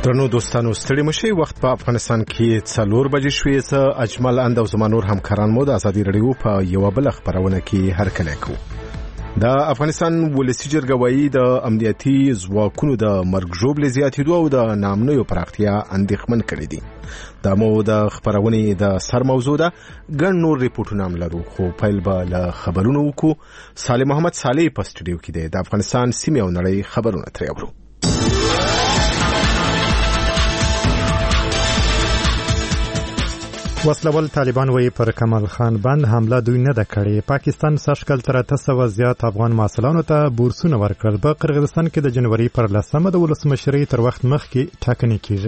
درنو دوستانو ستړي مشي وخت په افغانستان کې 4 بجې شوې څه اجمل اند او زمانور همکاران مو د ازادي رادیو په یو بل خبرونه کې هر کله کو د افغانستان ولسی جرګه وایي د امنیتي ځواکونو د مرګ ژوبل زیاتېدو او د نامنوي پراختیا اندېښمن کړي دي دا مو د خبرونه د سر موضوع ده ګڼ نور ریپورتونه هم لرو خو پیل به له خبرونو وکړو صالح محمد صالح په سټډیو کې دی د افغانستان سیمه او نړۍ خبرونه ترې اورو وسلوال طالبان وی پر کمال خان بند حمله دوی نه د کړې پاکستان سشکل تر 300 زیات افغان معسلانو ته بورسونه ورکړل په قرغیزستان کې د جنوري پر 10 د ولسمشری تر وخت مخکې ټاکنې کیږي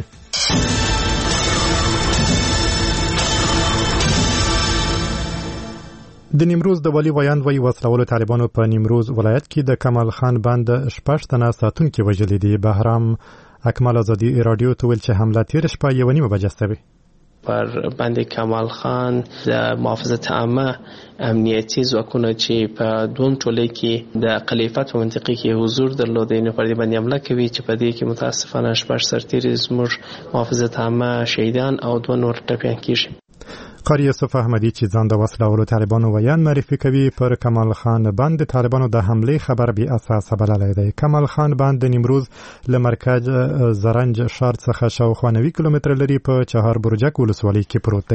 د نیمروز د ولی ویاند وی وسلوال طالبانو په نیمروز ولایت کې د کمال خان بند شپږ تنه ساتونکو وژلي دي بهرام اکمل ازادي رادیو ته ویل چې حمله تیر شپه 1:30 بجې شوه پر بند کمال خان د محافظت عامه امنیتي ځواکونه چې په دوم ټولۍ کې د خلیفت په منطقه کې حضور درلودي نو پر دې باندې حمله کوي چې په دې کې متاسفانه شپږ سرتیري زموږ محافظت عامه شهیدان او 2 نور ټپیان کیږي قاری یوسف احمدی چې ځان د وسلوالو طالبانو ویان معرفي کوي پر کمال خان بند طالبانو د حمله خبر بي اساس بللی دی کمال خان بند د نیمروز له مرکز زرنج شهر څخه شاوخوا 90 کیلومتر لري په چهار برجک ولسوالۍ کې پروت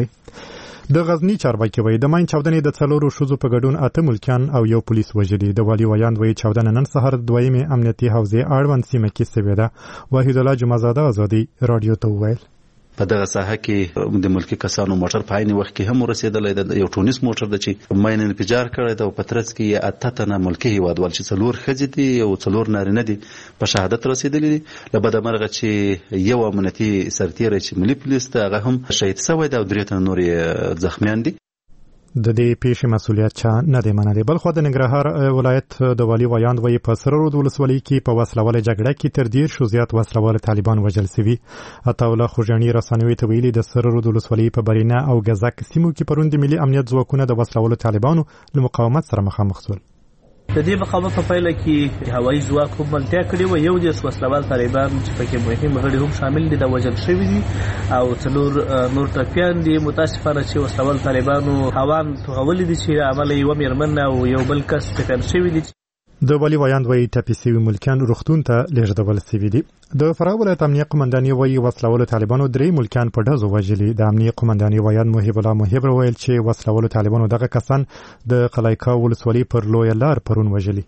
دی د غزنی چارواکي وایي د ماین چاودنې د څلورو شوزو په ګډون 8 ملکیان او یو پولیس وژلي د والی ویاند وایي چاودنه نن سهار دویمه امنیتي حوزه اړوند سیمه کې شوې ده وحید الله جمعزاده ازادي رادیو ته ویل په دغه ساحه کې د ملکی کسانو موټر په عین وخت کې هم ورسېدل د یو ټونس موټر د چې ماین انفجار کړی دا په ترڅ کې اتته ملکی هیوادوال چې څلور خځې دي او څلور نارینه دي په شهادت رسیدلي دي لبد مرغه چې یو امنیتي سرتیری چې ملي پولیس ته هغه هم شهید شوی دا او درې تن نور زخمیان دي د دې پیښې مسؤلیت چا نه دی منلی بل خو د ننګرهار ولایت د والی ویاند وی په سررود ولسوالۍ کې په وسلواله جګړه کې تر ډیر شو زیات وسلواله طالبان وژل شوي عطاالله خوجانی رسنوي ته ویلي د سررود ولسوالۍ په برینا او غزاک سیمو کې پروند ملي امنیت ځواکونه د وسلواله طالبانو له مقاومت سره مخامخ شول د دې مقاومت په پیل کې هوایي ځواک هم ملتیا کړی و یو د وسلوال طالبان چې پکې مهم غړي هم شامل دي د وژل شوي دي او څلور نور ټپیان دي متاسفانه چې وسلوال طالبانو هوان توغولي دي چې عمل یو میرمن او یو بل کس ټکر شوی دي د والی ویاند وی ټپي شوي ملکیان روغتون ته لیږدول شوي دي د فراه ولایت امنیه قومندانۍ وی وسلوالو طالبانو 3 ملکیان په ډزو وژلي د امنیه قومندانۍ ویاند محب الله محب ویل چې وسلوالو طالبانو دغه کسان د قلایکا ولسوالۍ پر لوی لار پرون وژلي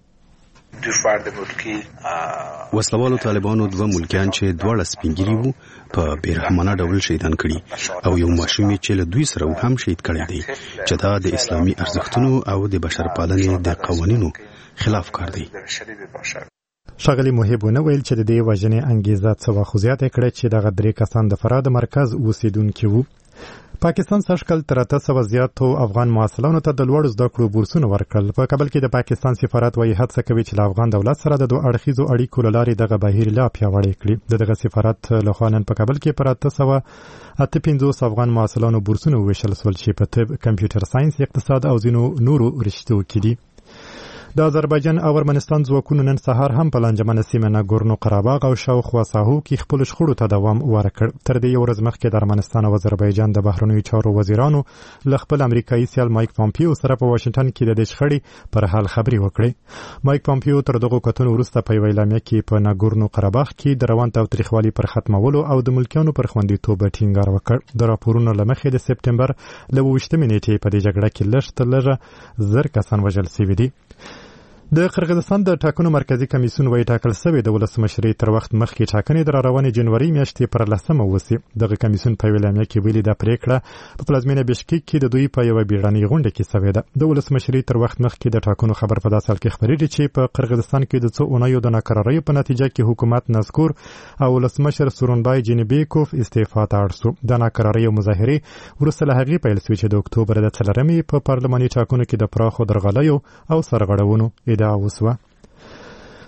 وسلوالو طالبانو 2 ملکیان چې دواړه سپینګری وو په بیرحمانه ډول شهیدان کړي او یو ماشوم چې له دوی سره هم شهید کړي دي چې دا د اسلامي ارزښتونو او د بشرپالنې د قوانینو خلاف کار دی شغلی محب نه ویل چې د دې وژنې انګیزه څه وخت زیاته کړه چې دغه 3 کسان د فراه د مرکز اوسیدونکي وو پاکستان سشکل تر 300 زیاتو افغان معسلانو ته د لوړ زده کړو بورسونه ورکړل په کابل کې د پاکستان سفارت وایي هڅه کوي چې د افغان دولت سره د دوه اړخیزو اړیکو لارې دغه بهیر لا پیاوړی کړي دغه سفارت له خوا نن په کابل کې پر 858 افغان معسلانو بورسونه وویشل شول چې په طب کمپیوټر ساينس اقتصاد او ځینو نورو رشتو کې دي د آذربایجان او ارمنستان ځواکونو نن سهار هم په لنجمنه سیمه ناګورنو قرهباغ او شاوخوا ساحو کې خپل شخړو ته دوام ورکړ تر دې یو ورځ مخکې د ارمنستان او آذربایجان د بهرنیو چارو وزیرانو له خپل امریکایي سیال مایک پامپیو سره په واشنگټن کې د دې شخړې پر حل خبرې وکړې مایک پامپیو تر دغه کتنو وروسته په اعلامیه کې په ناګورنو قرهباغ کې د روان تاوتریخوالي پر ختمولو او د ملکیانو پر خوندیتوب ټینګار وکړ د راپورونو له مخې د سپټمبر له 28 نیټې په دې جګړه کې لږ تر لږه 1000 کسان وژل شوي دي د قرغیزستان د ټاکنو مرکزی کمیسیون وایي ټاکل شوی د ولسمشری تر وخت مخکې ټاکنې د روانې جنوري میاشتې پر 10 وسی دغه کمیسیون په اعلامیه کې ویلي د پریکړه په پلازمینه بشکیک کې د دوی په یو بیړنۍ غونډه کې شوې ده د ولسمشری تر وخت مخکې د ټاکنو خبر په داسې حال کې خبرېږي چې په قرغیزستان کې د څو اونیو د ناکراریو په نتیجه کې حکومت نذکور او ولسمشر سورونبای جینبیکوف استعفا ته اړ شو د ناکراریو مظاهرې وروسته له هغې پیل شوې چې د اکتوبر د 4 په پارلماني ټاکنو کې د پراخو درغلیو او سرغړونو ادعا وسوه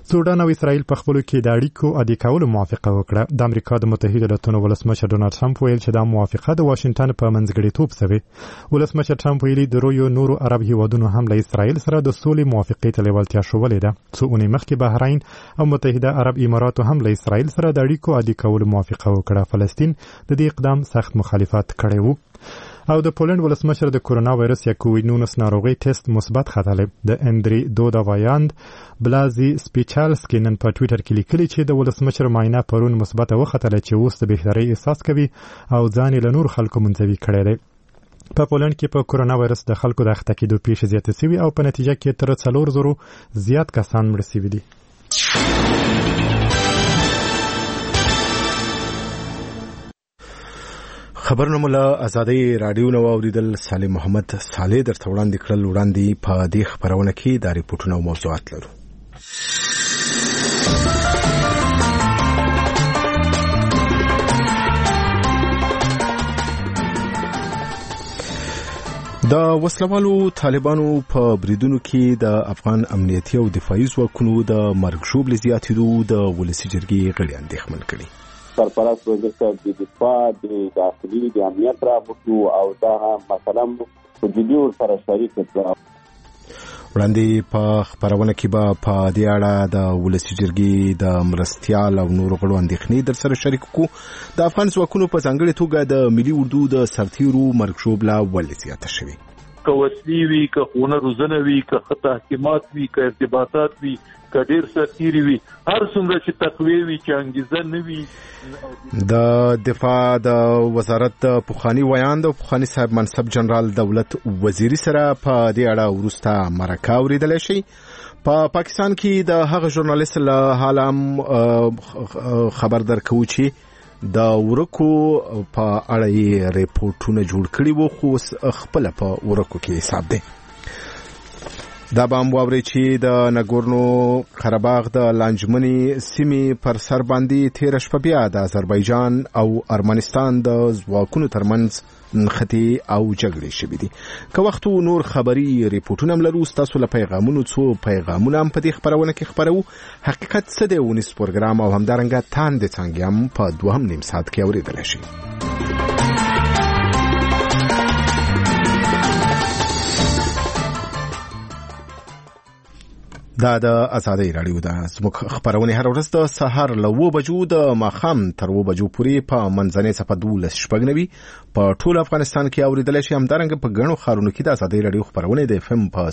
سودان او اسرائیل په خپلو کې د اړیکو عادي کولو موافقه وکړه. د امریکا د متحده ایالاتو ولسمشر ډونالد ټرمپ ویل چې دا موافقه د واشنگټن په منځګړیتوب شوې. ولسمشر ټرمپ ویلي د رویو نورو عرب هیوادونو هم له اسرائیل سره د سولې موافقې ته لیوالتیا ښودلې ده. څو اونۍ مخکې بحرین او متحده عرب اماراتو هم له اسرائیل سره د اړیکو عادي کولو موافقه وکړه. فلسطین د دې اقدام سخت مخالفت کړی وو. او د پولند ولسمشر د کورونا وایرس یا کووید-19 ناروغي ټیسټ مثبت ختلی. د اندری دودا وایاند بلازي سپیچالسکي نن په ټویټر کې لیکلي چې د ولسمشر معاینه پرون مثبت وختله چې اوس د بهترۍ احساس کوي او ځان له نور خلکو منځوي کړی دی. په پولند کې په کورونا وایرس د خلکو د اخته کېدو پیښې زیاتې شوي او په نتیجه کې تر 4,000 زیات کسان مړه شوي دي. خبرونه له ازادي رادیو نو اوریدل. سالم محمد صالح درته وړاندې کړل. وړاندې په دې خبرونه کې د ریپورتونو او موضوعات لرو. د وسلوالو طالبانو په بریدونو کې د افغان امنیتي او دفاعي ځواکونو د مرګ ژوبلې زیاتېدو د ولسي جرګې غړي اندېښمن کړي. سرپرست وزیر صاحب د دفاع د داخلي د امنیت راغوښتو او دا مثلا په جدي سره شریک کړو. وړاندې په خبرونه کې به په دې اړه د ولسي جرګې د مرستیال او نورو غړو اندېښنې در سره شریک کوو. د افغان ځواکونو په ځانګړې توګه د ملي اردو د سرتیرو مرګ ژوبله ولې زیاته شوې؟ که وسلې وي، که ښوونه روزنه وي، که تحکیمات وي، که ارتباطات وي، که ډېر سرتیري وي، هر څومره چې تقویه وي چې انګیزه نه وي. د دفاع د وزارت د پخواني ویاند او پخواني صاحب منصب جنرال دولت وزیري سره په دې اړه وروسته مرکه اورېدلی شي. په پاکستان کې د هغه ژورنالیست له حاله هم خبر درکوو چې د ورکو په اړه یې ریپورټونه جوړ کړي وو، خو خپله په ورکو کې حساب دی. دا به هم واورئ چې د نګورنو قرهباغ د لانجمنې سیمې پر سر باندې تېره شپه بیا د آذربایجان او ارمنستان د ځواکونو ترمنځ نښتې او جګړې شوې دي. که وخت نور خبري ریپورټونه هم لرو. ستاسو له پیغامونو څو پیغامونه هم په دې خبرونه کې خپروو. حقیقت څه دی ونیس پروګرام او همدارنګه تاندې څانګې هم په 2.5 ساعت کې اورېدلی شي. دا د ازادي رادیو ده. زموږ خبرونه هر ورځ د سهار له 9 بجو د ماښام تر 9 بجو پورې په منځنۍ صفحه 12 په ټول افغانستان کې اوریدل شي. همدارنګه په ګڼو ښارونو کې د ازادي رادیو خبرونه د FM په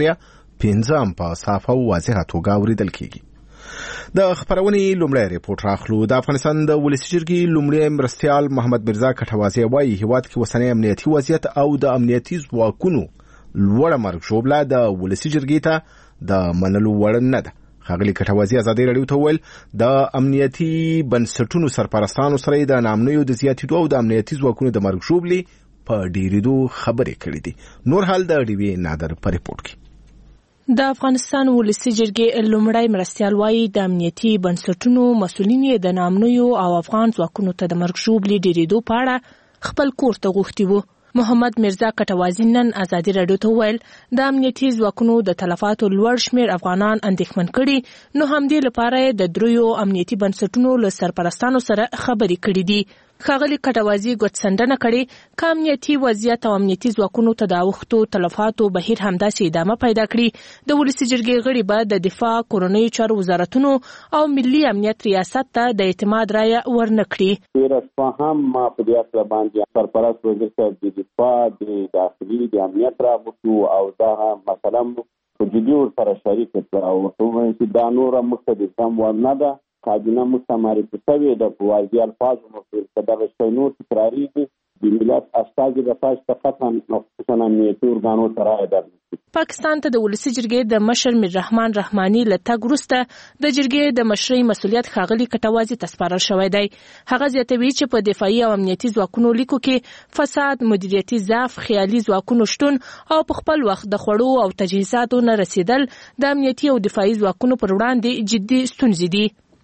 0.5 په صافه او واضحه توګه اوریدل کیږي. د خبرونې لومړی ریپورت راخلو. د افغانستان د ولسي جرګې لومړی مرستیال محمد مرزا کټوازی وايي هیواد کې اوسنی امنیتي وضعیت او د امنیتي ځواکونو لوړه مرګ ژوبله د ولسي جرګې ته د منلو وړ نه ده. ښاغلي کټوازی ازادي رادیو ته وویل د امنیتي بنسټونو سرپرستانو سره د نامنیو د زیاتېدو او د امنیتي ځواکونو د مرګ ژوبلې په ډېرېدو خبرې کړې دي. نور حال د ډیوي نادر په ریپورت کې. د افغانستان ولسي جرګې لومړی مرستیال وايي د امنیتي بنسټونو مسؤلین د نامنیو او افغان ځواکونو ته د مرګ ژوبلې ډېرېدو په اړه خپل کور ته غوښتي وو. محمد مرزا کټوازی نن ازادي رادیو ته ویل د امنیتي ځواکونو د تلفاتو لوړ شمیر افغانان اندېښمن کړي، نو همدې لپاره د دریو امنیتي بنسټونو له سرپرستانو سره خبرې کړې دي. ښاغلي کټوازی ګوتڅنډنه کړې که امنیتي وضعیت او امنیتي ځواکونو ته د اوښتو تلفاتو بهیر همداسې ادامه پیدا کړي، د ولسي جرګې غړي به د دفاع، کورنیو چارو وزارتونو او ملي امنیت ریاست ته د اعتماد رایه ورنه کړي. هم ما په دې اړه باندې سرپرست وزیر صاحب د دفاع، د داخلي د امنیت راغوښتو او دا مثلا په جدي سره شریک کړو او چې دا نور مخته د سم ورنه ده. کابینه مستمر پسوي د واضح الفاظ مفصل کده شي نور تکراری د ملت استازي د فاش فقط نقصان امنیتي ورغانو سره ده. پاکستان ته د ولسي جرګې د مشر میر رحمان رحماني له تګ وروسته د جرګې د مشرۍ مسؤلیت ښاغلي کټوازی ته سپارل شوی دی. هغه زیاتوي چې په دفاعي او امنیتي ځواکونو لیکو کې فساد، مدیریتي ضعف، خیالي ځواکونو شتون او په خپل وخت د خوړو او تجهیزاتو نه رسیدل د امنیتي او دفاعي ځواکونو پر وړاندې جدي ستونزې دي.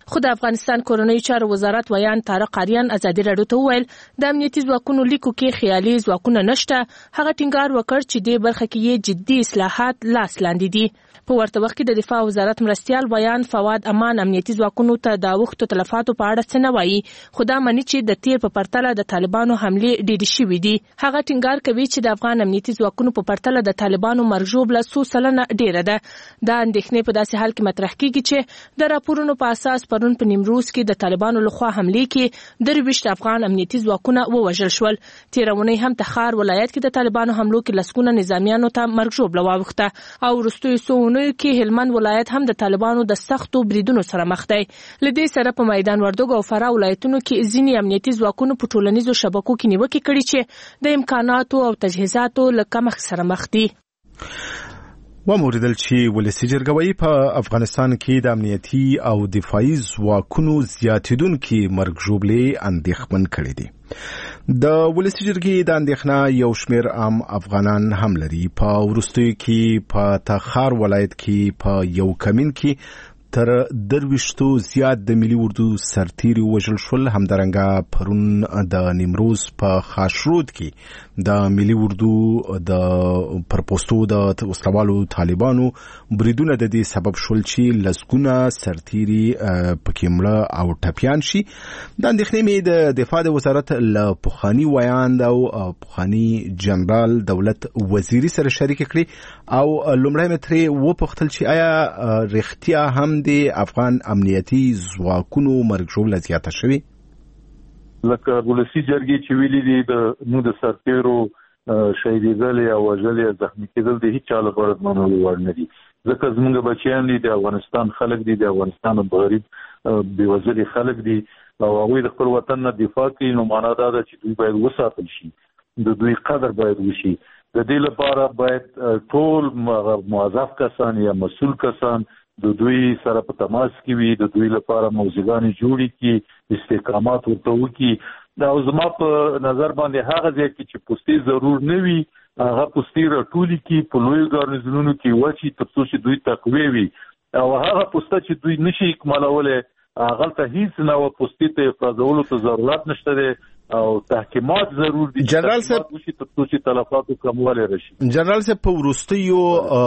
خو د افغانستان کورنیو چارو وزارت ویان طارق آریان ازادي راډیو ته وویل د امنیتي ځواکونو لیکو کې خیالي ځواکونه نشته. هغه ټینګار وکړ چې د برخه کې جدي اصلاحات لاس لاندې دي. په ورته وخت کې د دفاع وزارت مرستيال ویان فواد امان امنیتي ځواکونو ته د وختو تلفاتو په اړه څه نه وایي، خو دا معنی چې د تیر په پرتله د طالبانو حملې ډېرې شوې دي. هغه ټینګار کوي چې د افغان امنیتي ځواکونو په پرتله د طالبانو مرګ ژوبله 100% ډېره ده. دا اندېښنې په داسې حال کې مطرح کیږي چې د راپورونو په اساس پرون په نیمروز کې د طالبانو لخوا حملې کې 23 افغان امنیتي ځواکونه ووژل شول. تیرونی هم تخار ولایت کې د طالبانو حملو کې لسګونه نظامیانو ته مرګ ژوبله واوښته او وروستیو څو اونیو کې هلمند ولایت هم د طالبانو د سختو بریدونو سره مخ دی. له دې سره په میدان وردګ او فراه ولایتونو کې ځینې امنیتي ځواکونو په ټولنیزو شبکو کې نیوکې کړې چې د امکاناتو او تجهیزاتو له کمښت سره مخ دي. وموردل چې ولسی جرګوي په افغانستان کې د امنیتي او دفاعي ځواکونو زیاتیدونکو مرګ ژوبلې اندېښمن کړي دي. د ولسی جرګې د اندېښنه یو شمېر عام افغانان هم لري. په وروستیو کې په تخار ولایت کې په یو کمین کې تر 23 زیات د ملي اردو سرتیري وژل شول. همدارنګه پرون د نیمروز په خاشرود کې د ملي اردو د پرپوستو د وسلوالو طالبانو بریدونه د دې سبب شول چې لسګونه سرتیري پکې مړه او ټپیان شي. د اندېښنې مې د دفاع د وزارت له پخواني ویاند او پخواني جنرال دولت وزیري سره شریک کړي او لومړی مې ترې وپوښتل چې آیا رښتیا هم د افغان امنیتي ځواکونو مرګ ژوبله زیاته شوې؟ لکه ولسی جرګې چې ویلي دي د نو د سرتیرو شهیدېدل او وژل یا زخمي کېدل د هیڅ چا لپاره د منلو وړ نه دي، ځکه زموږ بچیان دي، د افغانستان خلک دي، د افغانستان غریب بېوزلي خلک دي او هغوی د خپل وطن نه دفاع کوي. نو معنا دا ده چې دوی باید وساتل شي، د دوی قدر باید وشي. د دې لپاره باید ټول موظف کسان یا مسؤل کسان د دوی سره په تماس کې وي، د دوی لپاره موضوعګانې جوړې کړي، استحکامات ورته وکړي. او زما په نظر باندې هغه ځای کې چې پوستې ضرور نه وي هغه پوستې راټولې کړي، په لویو ګارنیزونونو کې وچي تر څو چې دوی تقویه وي، او هغه پوسته چې دوی نشي اکمالولی هغه ته هیڅ نه پوستې ته افرازولو ته ضرورت نشته دی او تحکیمات ضرور دي. جنرال صاحب چې تلفاتو کموالی راشي. جنرال صاحب په وروستیو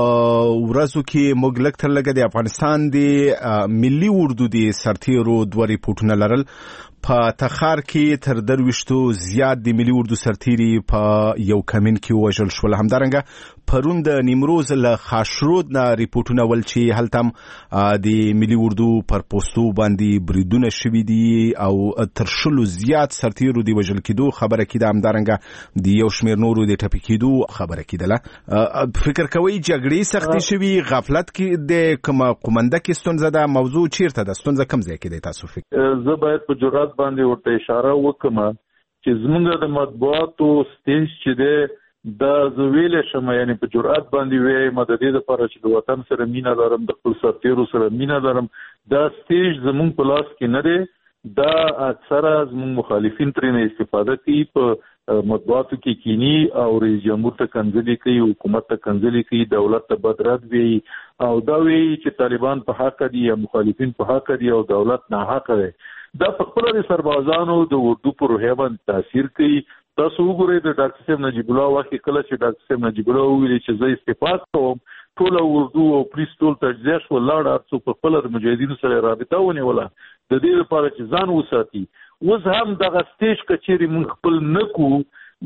ورځو کې موږ لږ تر لږه د افغانستان د ملي اردو د سرتیرو 2 ریپورټونه لرل. په تخار کې تر 23 زیات د ملي اردو سرتیري په یو کمین کې وژل شول. همدارنګه پرون د نیمروز له خاشرود نه ریپورټونه ول چې هلته د ملي اردو پر پوستو باندې بریدونه شوي دي او تر 20 زیات سرتیرو د وژل کېدو خبره کېده. همدارنګه د یو شمېر نورو د ټپي کېدو خبره کېدله. فکر کوئ جګړې سختې شوي، غفلت کې د کومه قومنده کې ستونزه ده؟ موضوع چیرته ده؟ ستونزه کوم ځای کې دی تاسو فکر؟ زه باید په جرأت باندې ورته اشاره وکم چې زمونږ د مطبوعاتو سټیج چې دی دا زه ویلی شم، یعنی په جرأت باندې وایم د دې لپاره چې د وطن سره مینه لرم، د خپل سرتیرو سره مینه لرم. دا سټیج زمونږ په لاس کې نه دی، دا اکثره زمونږ مخالفین ترې استفاده کوي، په مطبوعاتو کې کینی او رئیس جمهور ته کنځلې کوي، حکومت ته کنځلې کوي، دولت ته بد رد وایي او دا وایي چې طالبان په حق دي یا مخالفین په حق دي او دولت ناحق دی. دا په خپل د سربازانو د اردو پر روحیه باندې تاثیر کوي. تاسو وګورئ د ډاکټر صاحب نجیب الله وخت کله چې ډاکټر صاحب نجیب الله ویلي چې زه استعفا کوم، ټول اردو او پولیس ټول تجزیه شو، لاړ ارڅو په خپل د مجاهدینو سره رابطه ونیوله د دې لپاره چې ځان وساتي. اوس هم دغه سټیج کچېرې موږ خپل نه کوو.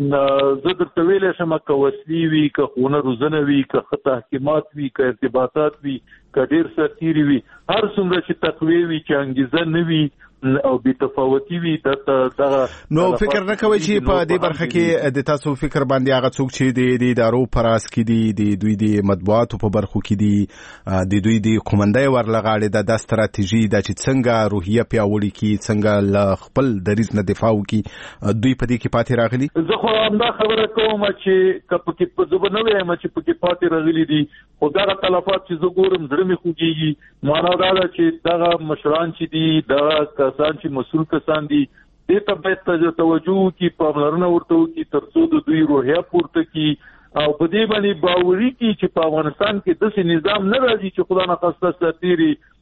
زه درته ویلی شم که وسلې وي، که ښوونه روزنه وي، که ښه تحکیمات وي، که ارتباطات وي، که ډېر سرتیري وي، هر څومره چې تقویه وي چې انګیزه نه وي او بی تفاوتی وي دغه نو فکر نه کوي چې په دې برخه کې د تاسو فکر باندې هغه څوک چې د ادارو پراس کې دي، د دوی د مطبوعاتو په برخو کې دي، د دوی د قومندۍ ورلغاړي د ستراتیژي د چې څنګه روحیه پیاوړې کی، څنګه ل خپل دریځ نه دفاع وکي، دوی په دې کې پاتې راغلي؟ زه خو همدا خبره کوم چې کپکې په زبر نه وایم چې پکې پاتې راغلي دي، خو دغه تلفات چې زه ګورم زړه مې خوږېږي. معنا دا ده چې دغه مشران چې دي، دغه کسان چې مسؤل کسان دي، دې ته باید توجه وکړي، پاملرنه ورته وکړي تر څو د دوی روحیه پورته کړي او په دې باندې باوري کړي چې په افغانستان کې داسې نظام نه راځي چې خدا نخواسته سرتیري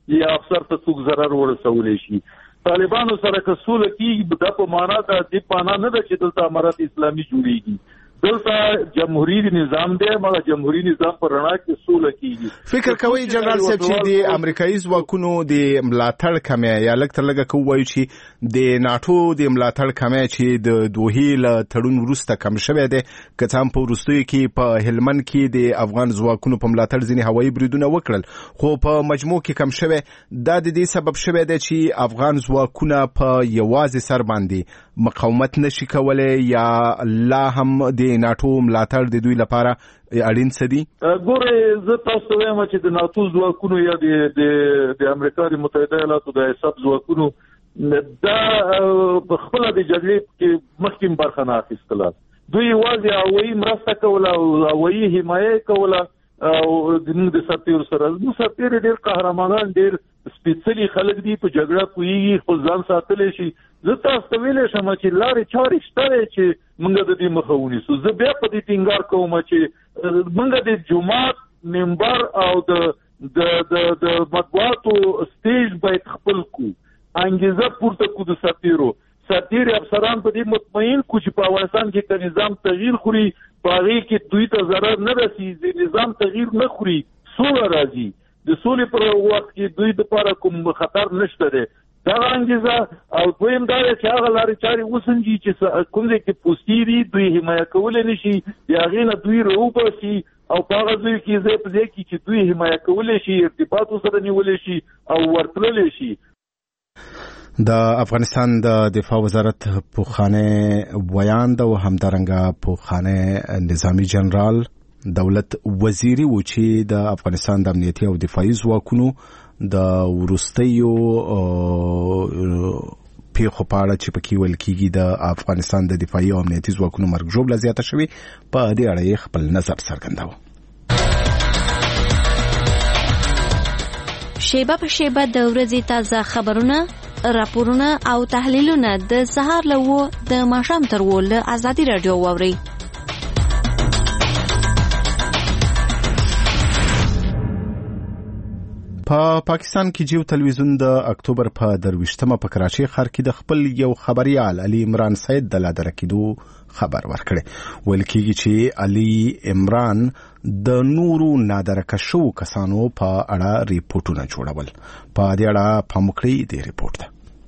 یا افسر ته څوک ضرر ورسولی شي. طالبانو سره که سوله کېږي دا په معنا ده دې معنا نه ده چې دلته امارت اسلامي جوړېږي. دلته جمهوریت نظام دی مګر جمهوریت نظام پر رڼا کې سوله کېږي. فکر کوي جنرال صاحب چې د امریکایي ځواکونو د ملاتړ کمی یا لږ تر لږه کوي چې د ناتو د ملاتړ کمی چې د دوحې له تړون وروسته کم شوی دی که څه هم په وروستیو کې په هلمند کې د افغان ځواکونو په ملاتړ ځینې هوایي بریدونه وکړل خو په مجموع کې کم شوی دا د دې سبب شوی دی چې افغان ځواکونه په یوازې سر باندې مقاومت نشي کولای یا لا هم د ناتو ملاتړ د دوی لپاره اړین څه دي؟ ګوره زه تاسو ته وایم چې د ناتو ځواکونو یا د امریکا د متحده ایالاتو د حساب ځواکونو دا خپل د جګړې کې مخکې برخه نه اخیستله. دوی یوازې هوایي مرسته کوله او هوایي حمایه کوله او د سرتیرو سره. نو سرتیر ډېر قهرمانان ډېر سپېڅلي خلک دي په جګړه پوهېږي خپل ځان ساتلی شي. زه تاسو ته ویلی شم چې لارې چارې شته دی چې موږ د دې مخه ونیسو. زه بیا په دې ټینګار کوم چې موږ د جومات منبر او د مطبوعاتو سټیج باید خپل کو انګیزه پورته کو د سرتیرو افسران په دې مطمئن کو چې په افغانستان کې که نظام تغییر خوري په هغې کې دوی ته ضرر نه رسي. نظام تغییر نه خوري سوله راځي. د سولې پر وخت کې دوی دپاره کوم خطر نشته دی. دا انګیزه او دویم دا چې هغه لارې چارې وسنجي چې کوم ځای کې پوستي دي دوی حمایه کولی نه شي د هغې نه دوی راوباسي او په هغه ځای کې ځای په ځای کې چې دوی حمایه کولی شي ارتباط ورسره نیولی شي او ورتللی شي. د افغانستان د دفاع وزارت پوخانه ویاند او همدارنګه پوخانه نظامی جنرال دولت وزیری و چې د افغانستان د امنیتي او دفاعي ځواکونو د وروستیو پیښو په اړه چې پکې ویل کېږي د افغانستان د دفاعي او امنیتي ځواکونو مرګ ژوبله زیاته شوې په دې اړه یې خپل نظر څرګنداوه. شیبه په شیبه د ورځې تازه خبرونه راپورونه او تحلیلونه د سهار له 9 د ماښام تر 10 له ازادي رادیو واورئ. په پاکستان کې جیو تلویزیون د اکتوبر په 23مه په کراچۍ ښار کې د خپل یو خبريال علي عمران سید د لادر کېدو خبر ورکړي. ویل کېږي چې علي عمران د نورو نادرکه شو کسانو په اړه ریپورتونه جوړول. په دې اړه پاموکړی دی ریپورت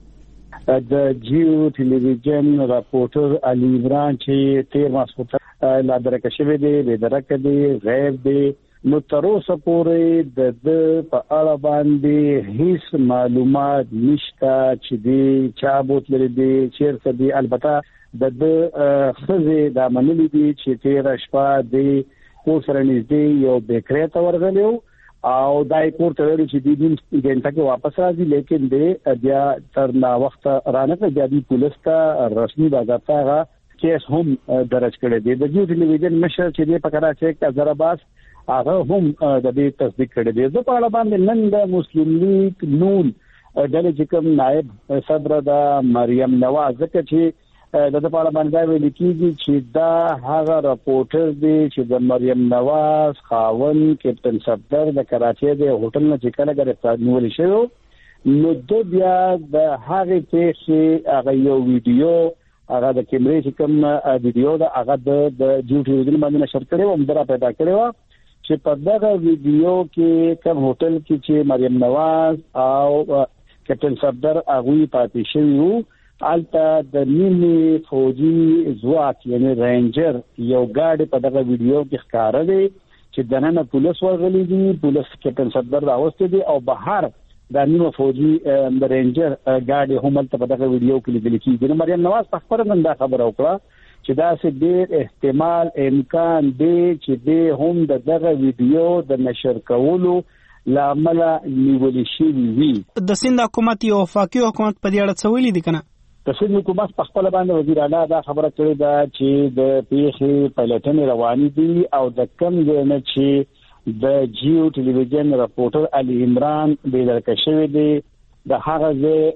ده. د جیو ټلویزیون راپورټر علي عمران چې 13 ماسپوتر لادرکه شوی دی بېدرکه دی غیب دی. نو تر اوسه پورې د په اړه باندې هیڅ معلومات نشته چې دی چا بوتلې دی چیرته دی. البته د خزه د منلي دی چې 13 شپه دی کور سره نږدې یو بیکری ته ورغلیو او دای کور ته ورغلی چې دی ګنټه کې واپس راځي لیکن دی بیا تر نا وخت رانه بیا دی پولیس ته رسمي باضابطه کیس هم درج کړی دی. د جیو ټلویزیون مشر چې دی په کراچۍ کې حیدرآباد هغه هم د دې تصدیق کړی دی. د په اړه باندې نن د مسلم لیگ نون ډلې چې کوم نائب صدر د مریم نواز ځکه چې د په اړه باندې ویل کېږي چې دا هغه راپورټر دی چې د مریم نواز خاون کیپټن صفدر د کراچۍ د هوټل نه چې کله ګرفتار نیول شوی نو د بیا د هغه کې هغه یو ویډیو هغه د کیمرې چې کوم ویډیو دا هغه د جیو ټلویزیون باندې نشر کړی و همدرا پیدا کړی و چې په دغه ویډیو کې کوم هوټل کې چې مریم نواز او کیپټن صفدر هغه پاتې شوی وو البته د نیمه فوجي ځواک یعنی رینجر یو ګاډي په دغه ویډیو کې ښکاره دی چې دننه پولیس ورغلي دي. پولیس کیپټن صفدر راوستي دي او بهر د نیمه فوجي د رینجر ګاډي هم په دغه ویډیو کې لیدل کېږي. مریم نواز په خبره نن دا خبره وکړه چې دا څه ډېر احتمال امکان دی چې د هم دغه ویډیو د نشر کولو لامل نیول شوی وي. د سند حکومت یو وفاقي حکومت په دې اړه څه ویلي دي کنه؟ د سند حکومت په خپل باندې وزیر اعلی دا خبره کړې ده چې د پیښې پلټنې روانې دي او د کم نه چې د جیو ټلویزیون راپورټر علي عمران بېدرکه شوی دی د هغه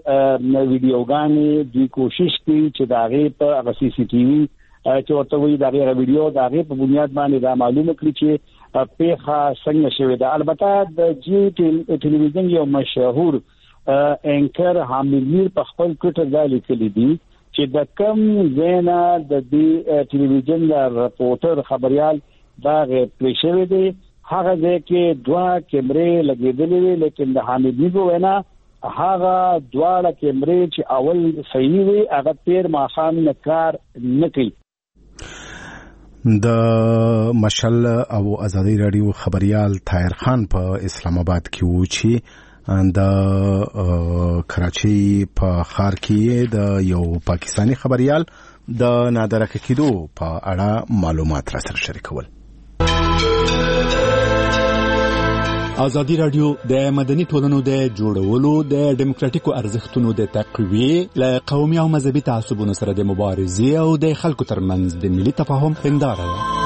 ویډیوګانې دوی کوشش کوي چې د هغې په هغه سی سی ټي وي چې ورته وایي د هغې ویډیو د هغې په بنیاد باندې دا معلومه کړي چې پیښه څنګه شوې ده. البته د جی ټلویزیون یو مشهور انکر حامد میر په خپل ټویټر باندې لیکلي دي چې د کم زینا د دې ټلویزیون د رپورټر خبريال دا پلی شوی دی. هغه ځکه دوه کیمرې لګېدلې وي، لیکن د حامد میر وینا هغه دواړه کیمرې چې اول صحیح وي هغه تیر ماخام نه کار نه کوي. د مشل او ازادي رادیو خبريال طاهر خان په اسلام آباد کې و چې د کراچي په ښار کې د یو پاکستانی خبريال د نادرکه کېدو په اړه معلومات را سره شریکول. ازادي رادیو د مدني ټولنو د جوړولو د دیموکراتیکو ارزښتونو د تقویې له قومي او مذهبي تعصبونو سره د مبارزې او د خلکو ترمنځ د ملي تفاهم هنداره ده.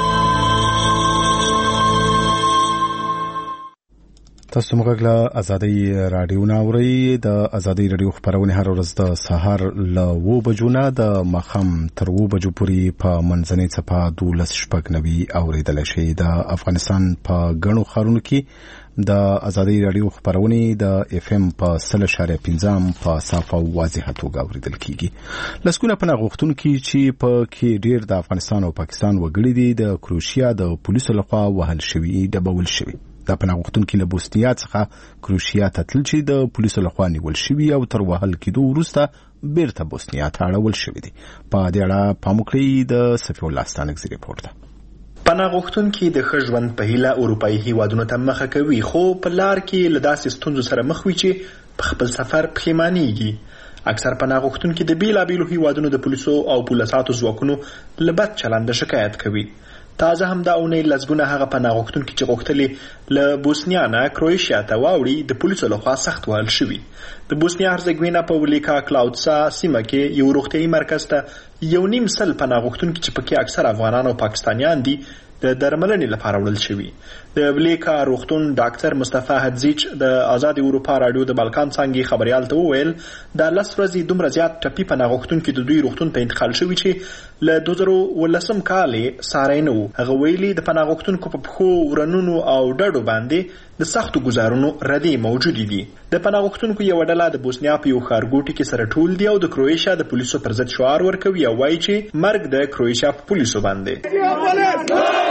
تاسو موږ له ازادي رادیو ناوړی د ازادي رادیو خبرونه هر ورځ د سهار له 2 بجو نه د ماخام تر 2 بجو پورې په منځنۍ صفه 12:90 اوریدل شي. د افغانستان په غنو خارونو کې د ازادي رادیو خبرونه د اف ام په 3.15 په صافه واضحه توګه اوریدل کیږي. لسکونه په غوښتون کې چې په کې ډیر د افغانستان او پاکستان وګړي دي د کروشیا د پولیسو لخوا وهل شوی د بول شوی. د پناهغښتون کې له بوسنیا څخه کروشیا ته تلل چې د پولیسو لخوا نیول شوی او تر وهل کېدو وروسته بیرته بوسنیا ته اړول شوی دی. په دې اړه پام وکړئ د صفي الله ستانکزي ریپورت ده. پناهغښتون کې د ښه ژوند په هیله اروپایي هیوادونو ته مخه کوي، خو په لار کې له داسې ستونزو سره مخ وي چې په خپل سفر پښیمانېږي. اکثر پناهغښتون کې د بیلابیلو هیوادونو د پولیسو او پولیساتو ځواکونو له بد چلنده شکایت کوي. تازه هم دا اونۍ لسګونه هغه پناهغښتونکي چې غوښتلې له بوسنیا نه کروشیا ته واوړي د پولیسو لخوا سخت وهل شوي. د بوسنیا هرزګوینا په ولیکا کلاوډسا سیمه کې یو روغتیايي مرکز ته 1.5 پناهغښتونکي چې پکې اکثر افغانان او پاکستانیان دي د درملنې لپاره وړل شوي. د ولیکا روغتون ډاکټر مصطفی حدزیچ د آزاد اروپا رادیو د بالکان څنګه خبريال ته وویل د لس ورځې دومره زیات ټپي پناهغښتونکي د دوی روغتون ته انتقال شوي چې له 2018 کال ساره نه وو. هغه ویلي د پناهغښتونکو په پخو ورنونو او ډډو باندې د سختو گزارونو ردی موجود دي. د پناهغښتونکو یو ډله د بوسنیا په یو ښارګوټي کې سره ټول دي او د کروشیا د پولیسو پر ضد شعار ورکوي او وایي چې مرګ د کروشیا په پولیسو باندې.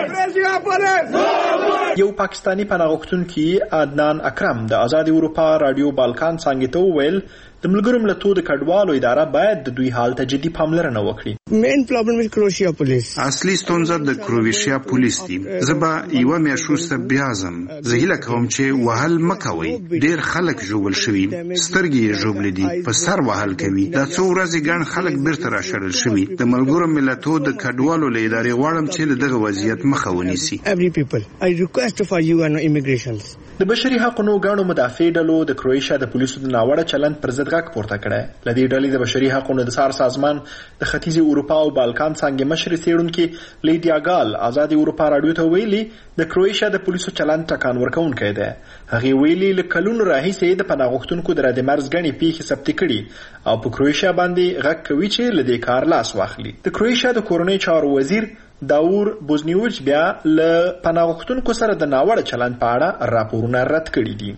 یو پاکستانی پناهغښتونکي عدنان اکرم د آزاد اروپا رادیو بالکان څنګه ته ویل د ملګرو ملتونو د کډوالو اداره باید د دوی حال ته جدي پاملرنه وکړي. مین پرابلم وذ کروشیا پولیس اصلي ستونزه د کروشیا پولیس دي. زبا یو میاشوسته بیازم زهیله کوم چې وهل مکوي. ډیر خلک جوړل شوی، سترګې جوړل دي، په سر وهل کوي. دا څو ورځې ګڼ خلک بیرته راشړل شوی. د ملګرو ملتونو د کډوالو له ادارې غواړم چې دغه وضعیت مخه ونیسي. every people I request for you and immigration. د بشري حقوقو غاڼو مدافع ډلو د کروشیا د پولیسو د ناوړه چلند پر ضد غږ پورته کړی. لدی ډلې د بشري حقوقو د سار سازمان د ختیځي اروپا او بالکان څنګه مشر څېړونکي لیډیا ګال آزاد اروپا رادیو ته ویلي د کروشیا د پولیسو چلند ټکان ورکوونکی دی. هغه ویلي له کلونو راهیسې د پناهغښتونکو د ردمرز غني پیښې ثبت کړي او په کروشیا باندې غږ کوي چې له دې کار لاس واخلي. د کروشیا د کورنۍ چارو وزیر داور بوزنیوچ بیا له پناهغښتونکو سره د ناوړه چلند په اړه راپورونه رد کړي دي.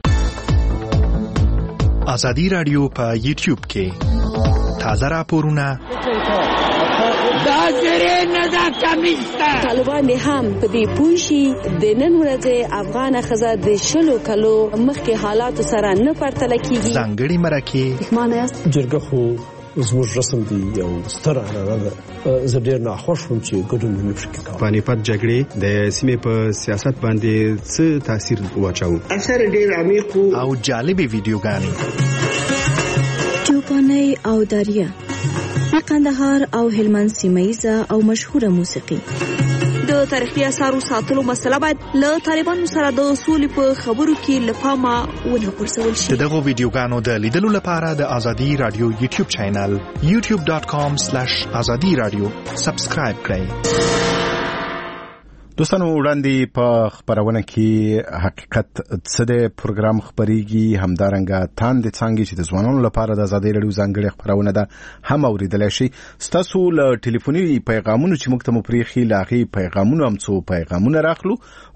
ازادي رادیو په یوټیوب کې تازه راپورونه طالبان هم په دې پوښي د نن ورځې افغان خزه د شلو کلو مخکې حالات سره نه پرتله کیږي. ځانګړي مرکه معنی جرګه خو زموږ رسم دی یو ستره نه زه ډیر ناخوښ وم چې ګډون نه پکې پانیپت جګړې د سیمې په سیاست باندې څه تاثیر واچاو. اثر ډیر عمیق او جالبې ویډیوګانې چوپاني او دریا د قندهار او هلمند سیمایزه او مشهوره موسیقي. د تاریخي اثارو ساتلو مسله باید له طالبانو سره د سولې په خبرو کې له پامه ونه غورځول شي. دغه ویډیوګانو د لیدلو لپاره د ازادي رادیو یوټیوب چینل youtube.com/azadi radio سبسکرایب کړئ. دوستانو وړاندې په خبرونه کې حقیقت څه د پروګرام خبريږي همدارنګه تاند څنګه چې د ځوانانو لپاره د آزادۍ رادیو ځانګړي خبرونه ده هم اوریدل شي. تاسو له ټلیفوني پیغامونو چې موږ ته مو پریخي لاغي پیغامونو هم څو پیغامونه راخلو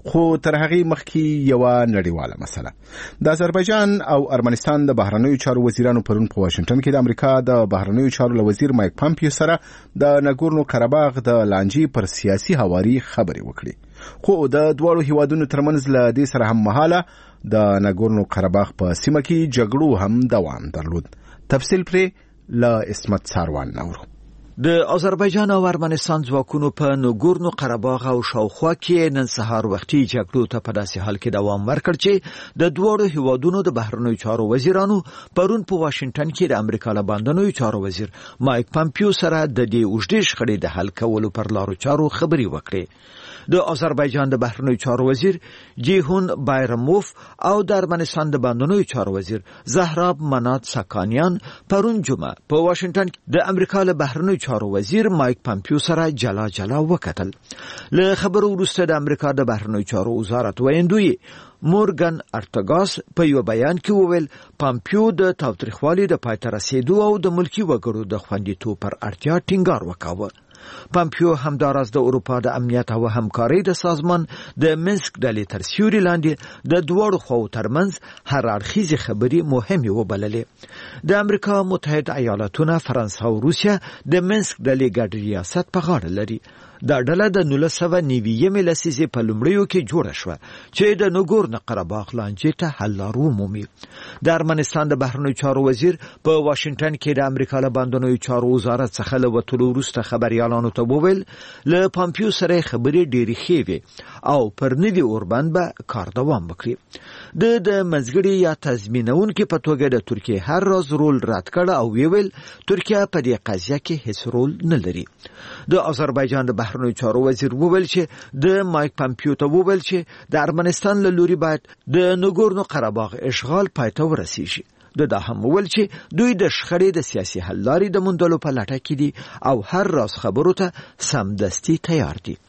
خو تر هغه مخکې یو نړیواله مسله د آذربایجان او ارمنستان د بهرنیو چارو وزیرانو پرون په واشنگټن کې د امریکا د بهرنیو چارو وزیر مایک پامپیو سره د ناګورنو قرهباغ د لانجې پر سیاسي هواري خبرې وکړي خو د دوه هیوادونو ترمنځ له دې سره هم مهاله د ناګورنو قرهباغ په سیمه کې جګړو هم دوام درلود تفصیل پرې ل اسمت ساروان نورو د آذربایجان او ارمنستان ځواکونو په ناګورنو قرهباغ او شاوخوا کې نن سهار وختي جګړو ته په داسې حال کې دوام ورکړ چې د دوه هیوادونو د بهرنیو چارو وزیرانو پرون په واشنگټن کې د امریکا له بهرنیو چارو وزیر مایک پامپیو سره د دې اوږدې شخړې د حل کولو پر لارو چارو خبرې وکړې د آذربایجان د بهرنیو چارو وزیر جیهون بایرموف او د ارمنستان د بهرنیو چارو وزیر زهراب منات ساکانیان پرون جمعه په واشنگټن کې د امریکا له بهرنیو چارو وزیر مایک پامپیو سره جلا جلا وکتل له خبرو وروسته د امریکا د بهرنیو چارو وزارت ویندوی مورګن ارتګاس په یو بیان کې وویل پامپیو د تاوتریخوالي د پای ته رسیدو او د ملکی وګړو د خوندیتوب پر اړتیا ټینګار وکاوه پامپیو همداراز د اروپا د امنیت او همکارۍ د سازمان د منسک ډلې تر سیوري لاندې د دوړو خواو ترمنځ هر اړخیزې خبرې مهمې وبللې د امریکا متحده ایالاتونه فرانسه او روسیه د منسک ډلې ګډ ریاست په غاړه لري دا ډله د 1990 لسیزې په لومړیو کې جوړه شوه چې د ناګورنو قرهباغ لانجې ته حل لار ومومي د ارمنستان د بهرنیو چارو وزیر په واشنگټن کې د امریکا له بهرنیو چارو وزارت څخه له وتلو وروسته خبريالانو ته وویل له پامپیو سره خبرې ډېرې ښې وې او پر نوي اوربند به کار دوام وکړي د منځګړي یا تضمینونکو په توګه د ترکیه هر راز رول رد کړ او ویل ترکیه په دې قضیه کې هیڅ رول نه لري د آذربایجان د بهرنیو چارو وزیر وویل چې د مایک پامپیو ته وویل چې د ارمنستان له لوري باید د ناګورنو قرهباغ اشغال پای ته ورسیږي د هم وویل چې دوی د شخړې د سیاسي حل لارې د موندلو په لټه کې دي او هر راز خبرو ته سمدستي تیار دي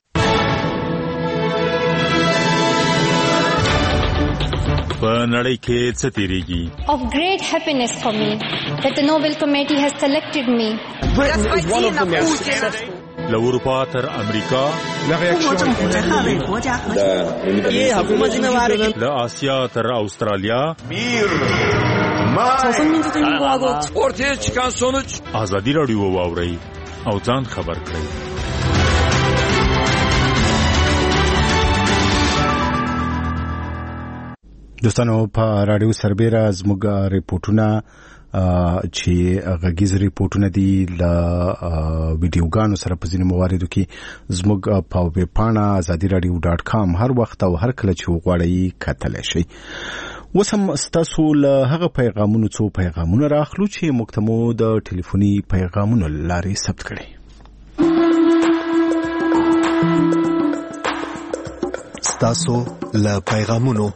په نړۍ کې څه تیریږي Of great happiness for me that the Nobel Committee has selected me. له اروپا تر امریکا له آسیا تر استرالیا ortaya çıkan sonuç ازادي رادیو واوري او ځان خبر کړئ دوستانو په رادیو سربېره زموږ ریپورتونه چې غږیز ریپورتونه دي ل ویډیوګانو سره په ځینو مواردو کې زموږ په ویب پاڼه azadiradio.com هر وخت او هر کله چې وغواړئ کتلی شئ اوس هم ستاسو له هغه پیغامونو څو پیغامونه راخلو چې موږ ته مو د ټلیفوني پیغامونو له لارې ثبت کړئ ستاسو له پیغامونو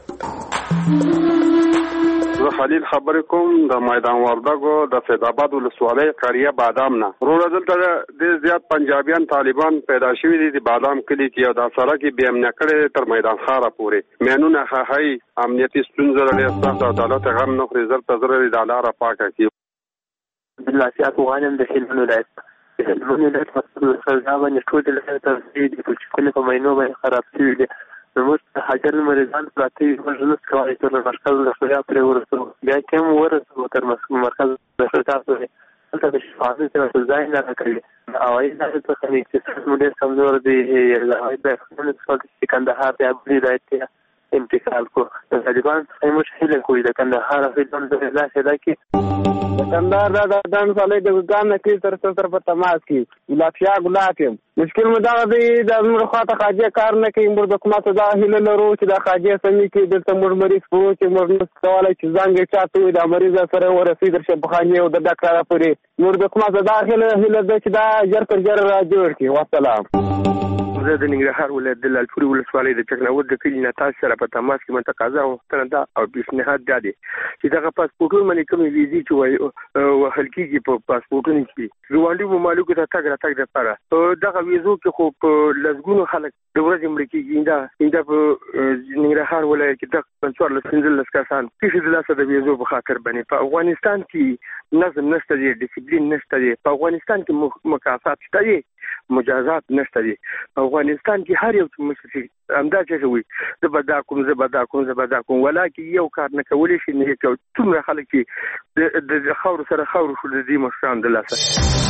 زه خلیل خبرې کوم د میدان وردګو د فیض آباد ولسوالۍ قریه بادام نه وروره دلته ډېر زیات پنجابیان طالبان پیدا شوي دي د بادام کلي کې او دا سړک یې بې امنه کړی تر میدان ښاره پورې مینونه خښئ امنیتي ستونزه لري ستاسو عدالت غم نه خوري زر ته زر دا لاره پاکه کړي بالعافیت وغواړم د هلمند ولایت هلمند ولایت مسؤل سرګا باندې ټول د ترسید د کوچکل په مینو باندې خراب شوي دي نو حاضر مریضان پراته ورنس کوي تر مرکز د خپل پرې ورسو بیا کوم ورسو تر مرکز د خپل دلته د شفاعت ته ځای نه راکړي او ایدا ته خني چې موږ سمزور دي هغه د خپل څخه کندهار ته ابتدایي انتقال کو طالبان مشکل کوي د کندهار په دند لا شدا کې کندهار دا دان سالې د ګام نه کې تر څو په تماس کې لافیا ګلاکم مشکل مدا دی د موږ خاطه خاجه کار نه کوي موږ د کومه ته هله لرو چې د خاجه سمي کې د تمر مریض پرو چې موږ سوال چې زنګ چاته د مریض سره ورسې در شبخانه او د ډاکټر پورې موږ د کومه ته هله د چې دا جر پر جر را جوړ کی والسلام زه د ننګرهار ولایت د لالپورې ولسوالۍ د ټکناوت د کلي نه تاسو سره په تماس کې متقاضا وختنه ده او پیشنهاد ده چې دغه پاسپورټونه باندې کومې ویزې چې وهل کېږي په پاسپورټونو کې ګاونډي ممالکو ته تګ راتګ لپاره دغه ویزو کې خو په لسګونو خلک د ورځې مړه کېږي دا په ننګرهار ولایت کې د 14 کسان پیښې د لاسه د ویزو په خاطر باندې په افغانستان کې نظم نشته دی ډیسپلین نشته دی په افغانستان کې مکافات شته دی مجازات نشته دی افغانستان کې هر یو مشر همدا چې وي زبدا کوم ولکه یو کار نه کولی شي نه کوي څومره خلک چې د خاور سره خاور شو د دې مشران د لاسه.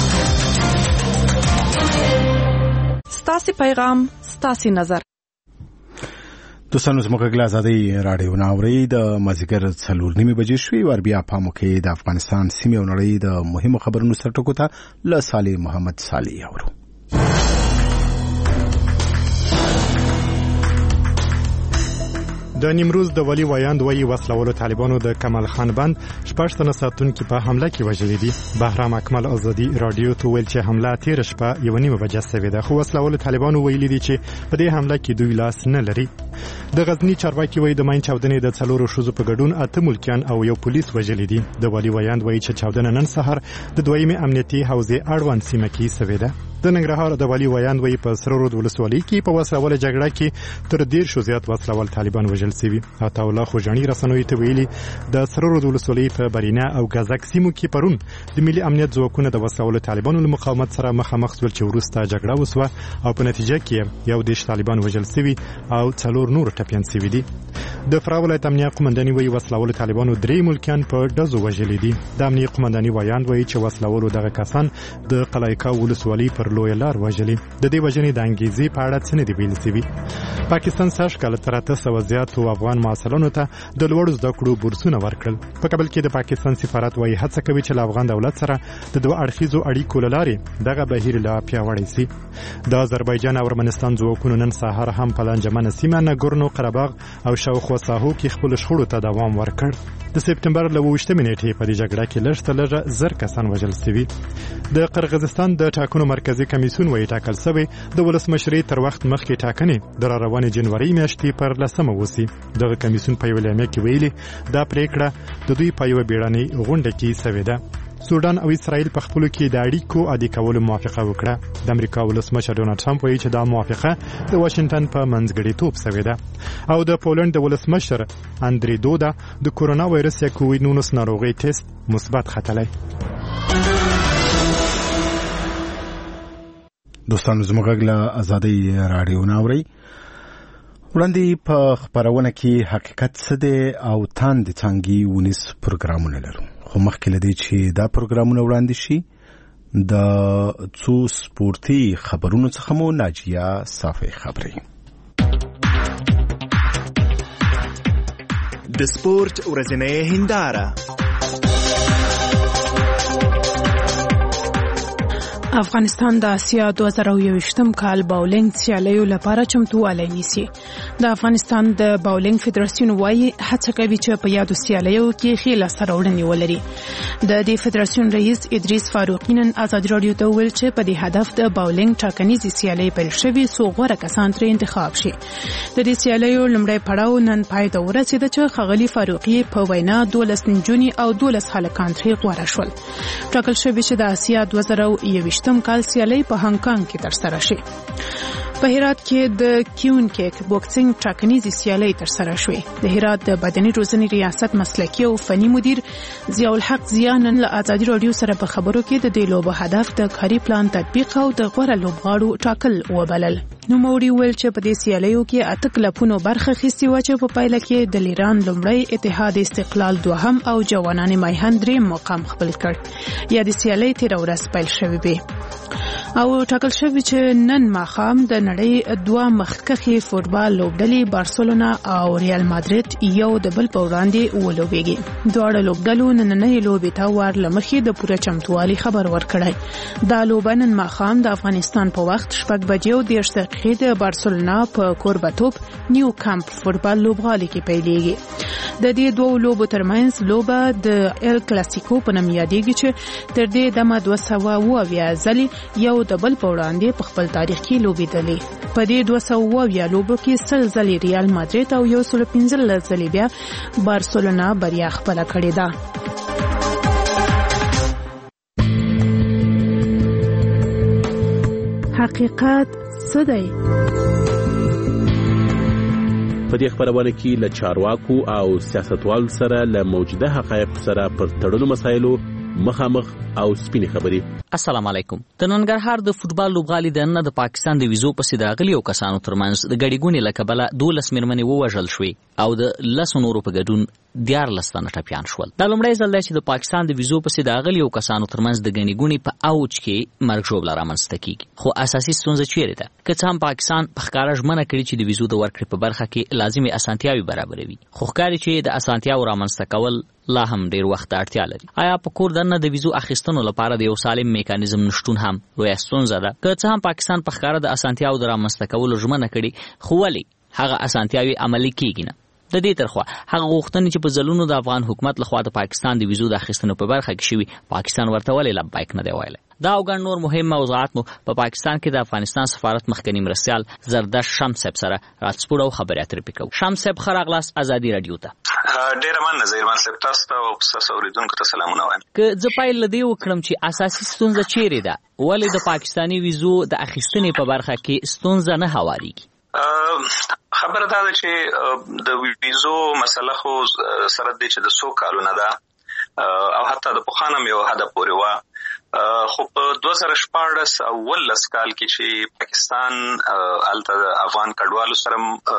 ستاسو پیغام ستاسو نظر. دوستانو زموږ غږ آزادي رادیو ناوري د مازیګر 4:30 بجې شوې ور بیا پامو کې د افغانستان سیمې او نړۍ د مهمو خبرونو سره ټکو ته له صالح محمد صالح اورو. د نیمروز د ولی وایاند وایي وسلوالو طالبانو د کمال خان بند 6 تنه ساتونکو په حمله کې وژلي دي. بهرام اکمل آزادي رادیو ته ویل چې حمله تیر شپه 1:30 بجې شوې ده، خو وسلوالو طالبانو ویلي دي چې په دې حمله کې دوی لاس نه لري. د غزنی چارواکي وایي د ماین چاودنې د 4 شوزو په ګډون 8 ملکیان او یو پولیس وژلي دي. د ولی وایاند وایي چې چاودنه نن سحر د دویمه امنیتي حوزې اړوند سیمه کې شوې ده. د ننګرهار د ولی وایاند وایي په سره رود ولسوالۍ کې په وسلواله جګړه کې تر 10 زیات وسلوال طالبان وژل شوي. عطا الله خوجانی رسنوي ته ویلي د سره رود ولسوالۍ په برینا او غزک سیمو کې پرون د ملي امنیت ځواکونو د وسلوال طالبانو له مقاومت سره مخامخ شول چې وروسته جګړه وسوه او په نتیجه کې یو د طالبان وژل شوي او 4 نور ټپيان شوي دي. د فراه ولایت امنیه قومنداني وایي وسلوال طالبانو 3 ملکیان په ډزو وژلي دي. د امنیه قومنداني وایاند وایي چې وسلوالو دغه کسان د قلایکا ولسوالۍ پر لوی لار وژلي. د دې وژنې د انګیزې په اړه څه نه دی ویل شوي. پاکستان سږ کال تر 800 زیاتو افغان معاصرانو ته د لوړو زده کړو بورسونه ورکړل. په کابل کې د پاکستان سفارت وایي هڅه کوي چې له افغان دولت سره د دوه اړخیزو اړیکو لارې دغه بهیر لا پیاوړی شي. د آذربایجان او ارمنستان ځواکونو نن سهار هم په لنجمن سیمه نګورنو قرهباغ او شاوخوا ساحو کې خپل شخړو ته دوام ورکړ. د سپتمبر له 28 نیټې په دې جګړه کې لږ تر لږه 1000 کسان وژل شوي. د قرغیزستان د ټاکنو مرکزی کمیسیون وایي ټاکل شوی د ولسمشرۍ تر وخت مخکې ټاکنې د روانې جنوري میاشتې پر 10 وسی. دغه کمیسیون په یو اعلامیه کې ویلي دا پریکړه د دوی په یو بیړنۍ غونډه کې شوې ده. سودان او اسرائیل په خپلو کې د اړیکو عادي کولو موافقه وکړه. د امریکا ولسمشر ډونالد ټرمپ وایي چې دا موافقه د واشنگټن په منځګړیتوب شوې ده. او د پولند د ولسمشر اندری دودا د کورونا وایرس یا کووید-19 ناروغي ټیسټ مثبت ختلی. دوستانو زموږ غږ له آزادي رادیو ناوري وړاندې په خبرونه کې حقیقت څه دی او تاند څنګه ونیس پروګرامونه لرو. خو مخکې لدی چې دا پروګرامونه وړاندې شي د څو سپورتي خبرونو څخه مو ناجیه صافي خبري. د سپورت ورځنۍ هنداره. افغانستان د اسیا 2021 کال باولینګ سیالیو لپاره چمتووالی نیسي. د افغانستان د باولینګ فدراسیون وایي هڅه کوي چې په یادو سیالیو کې ښې لاسته راوړنې ولري. د دې فدراسیون رئیس ادریس فاروقي نن ازادي رادیو ته وویل چې په دې هدف د باولینګ ټاکنیزې سیالۍ پیل شوي څو غوره کسان ترې انتخاب شي. د دې سیالیو لومړی پړاو نن پای ته ورسېده چې ښاغلي فاروقي په وینا 12 نجونې او 12 هلکان ترې غوره شول. ټاکل شوي چې د اسیا 2021 کال سیالۍ په هانګ کانګ کې ترسره شي. په هرات کې د کیون کیک بوکسینګ ټاکنیزې سیالۍ ترسره شوې. د هرات د بدني روزنې ریاست مسلکي او فني مدیر ضیاء الحق ضیاء نن له ازادي رادیو سره په خبرو کې د دې لوبو هدف د کاري پلان تطبیق او د غوره لوبغاړو ټاکل وبلل. نو موري ویل چې په دې سیالیو کې 8 کلبونو برخه اخیستې و چې په پایله کې د ایران لومړی اتحاد استقلال دوهم او جوانان مایهن دریم مقام خپل کړ. یا د سیالۍ تیر ورځ پیل شوې وي او ټاکل شوی چې نن ماښام د نړۍ دوه مخکښې فوټبال لوبډلې بارسلونا او ریال مادرید یو د بل په وړاندې ولوبېږي. دواړه لوبډلو نننۍ لوبې ته ور له مخې د پوره چمتووالي خبر ورکړی. دا لوبه نن ماښام د افغانستان په وخت 6:30 د بارسلونا په کوربتوب نیو کامپ فوټبال لوبغالي کې پیلېږي. د دې دوه لوبو ترمنځ لوبه د ال کلاسیکو په نوم یادېږي چې تر دې دمه 200 ځلې یو د بل په وړاندې په خپل تاریخ کې لوبېدلې. په دې 200 لوبو کې 100 ځلې ریال مادرید او 115 ځلې بیا بارسلونا بریا خپله کړې ده. حقیقت څه دی؟ په دې خبرونه کې له چارواکو او سیاستوالو سره له موجوده حقایق سره پر تړلو مسایلو مخامخ او سپینې خبرې. السلام علیکم. د ننګرهار د فوتبال لوبغالي د نن د پاکستان د ویزو پسې د غلیو کسانو ترمنځ د ګډیګونې لکبله 12 میرمنې ووژل شوې او د 10 نورو په ګډون 14 تنه ټپیان شول. دا لومړی ځل دی چې د پاکستان د ویزو پسې د غلیو کسانو ترمنځ د ګڼې په اوج کې مرګ ژوبله رامنځته کیږي. خو اساسي ستونزه چیرې ده؟ که څه هم پاکستان په ښکاره ژمنه کړې چې د ویزو د ورکړې په برخه کې لازمي اسانتیاوې برابروي، خو ښکاري چې د اسانتیاوو رامنځته کول لا هم ډیر وخت اړتیا لري. آیا په کور دننه د ویزو اخیستنو لپاره د یو سالم میکانیزم نشټون هم لویه ستونزه ده؟ که څه هم پاکستان په ښکاره د اسانتیاوو د رامنځته کولو ژمنه کړې، خو ولې هغه اسانتیاوې عملي کیږي نه؟ د دې ترخوا هغه غوښتنې چې په ځلونو د افغان حکومت لخوا د پاکستان د ویزو د اخیستنو په برخه کې شوي، پاکستان ورته ولې لبیک نه دی ویلی؟ دا او ګڼ نور مهم موضوعات مو په پاکستان کې د افغانستان سفارت مخکنی مرستیال زردش شمس صاحب سره راڅپوړ او خبرې اترې پکې کوو. شمس صاحب ښه راغلاست ازادي رادیو ته. ډېره مننه زیرمان صاحب، تاسو ته او تاسو اوریدونکو ته سلامونه وایم. که زه پیل له دې وکړم چې اساسي ستونزه چیرې ده؟ ولې د پاکستاني ویزو د اخیستنې په برخه کې ستونزه نه هواریږي؟ خبره دا ده چې د ویزو مسله خو سره دی چې د 100 کالونه ده او حتی د پخوانه یو حد پورې وه، خو په 2014 او 2019 کال کې چې پاکستان هلته د افغان کډوالو سره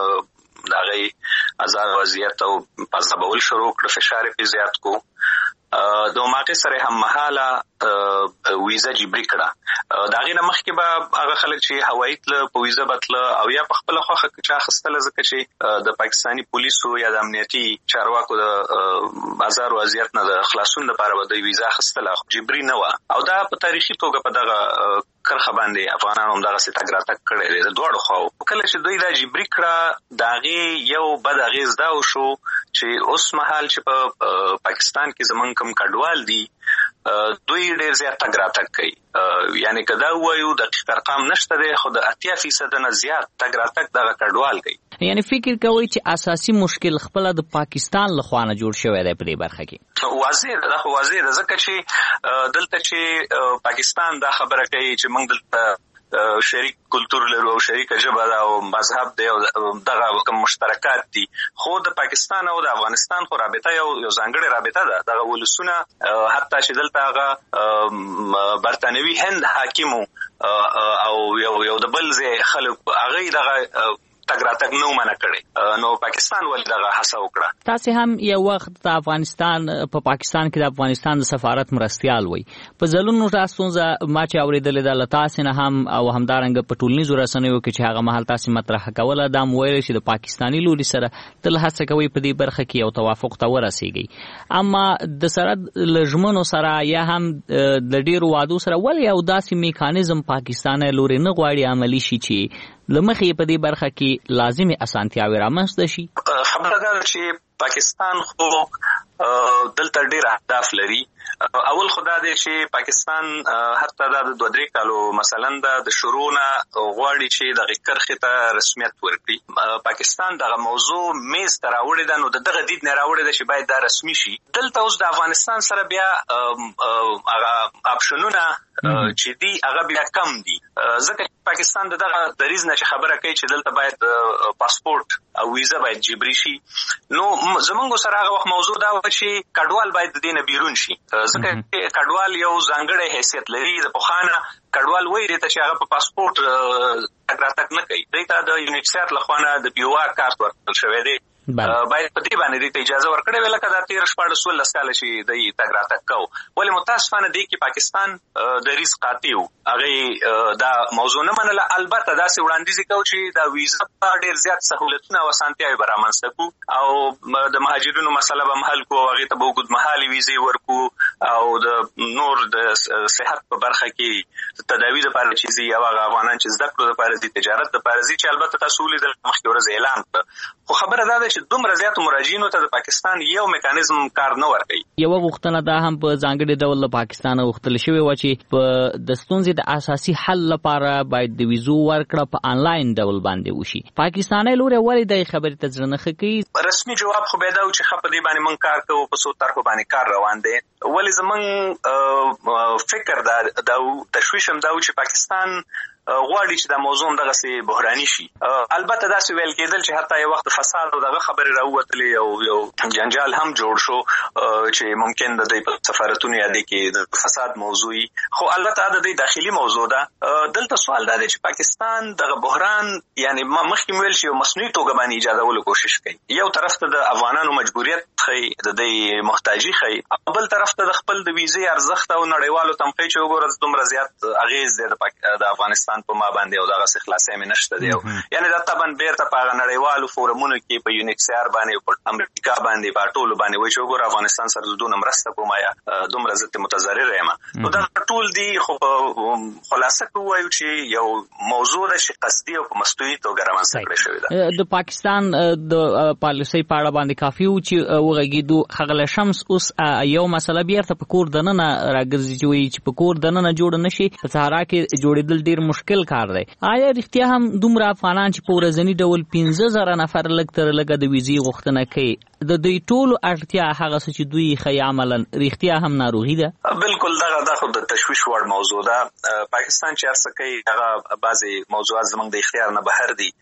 د هغې ازار وضعیت او پازدبول شروع کړ، فشار یې زیات کو، د موقع سره هم مهاله ویزا جبري کړه. د هغې نه مخکې به هغه خلک چې هوایي تله په ویزا به تله او یا په خپله خوښه چا اخیستله، ځکه چې د پاکستاني پولیسو یا د امنیتي چارواکو د ازار وضعیت نه د خلاصون لپاره به د ویزا اخیستله، جبري نه وه. او دا په تاریخي توګه په دغه کرخه باندې افغانانو همدغسې تګ راتګ کړی دی د دواړو خواو. کله چې دوی دا جبري کړه، د هغې یو بد اغېز دا وشو چې اوس مهال چې په پاکستان کې زمونږ کوم کډوال دي دوی ډېر زیات تګ راتګ کوي. یعنی که دا ووایو دقیق ارقام نشته دی، خو د 80% نه زیات تګ راتګ دغه کډوال کوي. یعنی فکر کوئ چې اساسي مشکل خپله د پاکستان له خوا نه جوړ شوی دی په دې برخه کې؟ واضح ده، خو واضح ده، ځکه چې دلته چې پاکستان دا خبره کوي چې موږ دلته شریک کلتور لرو او شریک ژبه ده او مذهب دی او دغه کوم مشترکات دي، خو د پاکستان او د افغانستان خو رابطه یو ځانګړې رابطه ده. دغه ولسونه حتی چې دلته هغه برطانوي هند حاکمو او یو د بل ځای خلک هغوی دغه تګ راتګ نه منع کړی، نو پاکستان ولې دغه هڅه وکړه؟ تاسې هم یو وخت د افغانستان په پاکستان کې د افغانستان د سفارت مرستیال وئ. په ځلونو دا ستونزه ما چې اورېدلې ده له تاسې نه هم او همدارنګه په ټولنیزو رسنیو کې چې هغه مهال تاسې مطرحه کوله، دا مو ویل چې د پاکستاني لوري سره تل هڅه کوئ په دې برخه کې یو توافق ته ورسیږئ، اما د سره له ژمنو سره یا هم د ډېرو وعدو سره ولې یو داسې میکانیزم پاکستاني لوري نه غواړي عملي شي چې لمخې په دې برخه کې لازمي اسانتیاوې رامنځته شي؟ خبره دا ده چې پاکستان خو دلته ډېر اهداف لري. اول خو دا دی چې پاکستان حتی دا د 2-3 کالو مثلا د شروع نه غواړي چې دغه کرښې ته رسمیت ورکړي. پاکستان دغه موضوع میز ته راوړې ده، نو د دغه دید نه راوړې ده چې باید دا رسمي شي. دلته اوس د افغانستان سره بیا هغه اپشنونه چې دي هغه بیا کم دي، ځکه پاکستان دغه دریځ نه چې خبره کوي چې دلته باید پاسپورت او ویزا باید جبري شي، نو زمونږ سره هغه وخت موضوع دا و چې کډوال باید د دې نه بیرون شي، ځکه کډوال یو ځانګړی حیثیت لري. د پخوانه کډوال وایي دې ته چې هغه په پاسپورت تګ راتګ نه کوي، دې ته د یونیسیف له خوا نه د POR کارت ورکړل شوی دی، باید په دې باندې دې ته اجازه ورکړې وي، لکه دا 13-14 کاله چې د تګ راتګ کوو. ولې متاسفانه دی کې پاکستان دریځ قاطع و، هغې دا موضوع نه منله. البته داسې وړاندیز یې کوو چې دا ویزا ډېر زیات سهولتونه او اسانتیاوې به رامنځته کړو او د مهاجرینو مسله به هم حل کړو، هغې ته به اوږدمهالې ویزې ورکړو او د نور د صحت په برخه کې تداوي دپاره چې ځي او هغه افغانان چې زده کړو دپاره ځي، تجارت دپاره ځي، چې البته تاسو ولیدل مخکې ورځ اعلان کړه. خو خبره دا ده چې دومره زیاتو مراجعینو ته د پاکستان یو میکانیزم کار نه ورکوي. یوه غوښتنه دا هم په ځانګړي ډول له پاکستانه غوښتل شوې وه چې په د ستونزې د اساسي حل لپاره باید د ویزو ورکړه په آنلاین ډول باندې وشي. پاکستاني لوري ولې دغې خبرې ته زړه نه ښه کوي؟ رسمي جواب خو به دا و چې ښه په دې باندې موږ کار کوو، په څو طرحو باندې کار روان دی. ولې زموږ فکر دا تشویش هم دا و چې پاکستان غواړي چې دا موضوع دغه سي بحراني شي. البته دا څه ویل کېدل چې حتی یو وخت فساد او دغه خبرې راووتلې او یو جنجال هم جوړ شو چې ممکن د دې په سفارتونو یادې کې د فساد موضوعي، خو البته د دې داخلي موضوع ده. دلته سوال دا دی چې پاکستان دغه بحران یعنی مخکې ویل شي مصنوعي توګه باندې ایجادولو کوشش کوي. یو طرف ته د افغانانو مجبوریت خي، د دې محتاجي خي، بل طرف ته د خپل د ویزې ارزښت او نړیوالو تمخې چې وګورئ دومره زیات اغیز دی د افغانستان په ما باندې او دغه خلاصې مې نشته دی. یعنی دا طبعا بیرته په نړیوالو فورمونو کې په یونیکسیار باندې په امریکا باندې په ټولو باندې وایي چې وګورئ افغانستان سره دونه مرسته کوم یا دومره زت متضرر یم. نو دا ټول دی خو خلاصه کوي چې یو موضوع د قصدي او مستوي توګه رامنځته کړی شوی دی. د پاکستان د پالیسي په اړه باندې کافي و چې وغږیدو خغل شمس اوس یو مسله بیرته په کور دننه راګرځي چې وایي چې په کور دننه جوړ نشي، په صحرا کې جوړېدل ډیر مشکل کار دی. آیا رښتیا هم دومره افغانان چې په ورځني ډول 15,000 نفر لږ تر لږه د ویزې غوښتنه کوي، د دوی ټولو اړتیا هغه څه چې دوی خي عملاً رښتیا هم ناروغي ده؟ بالکل دغه خو د تشویش وړ موضوع ده. پاکستان چې هر څه کوي هغه بعضي موضوعات زموږ د اختیار نه بهر دي.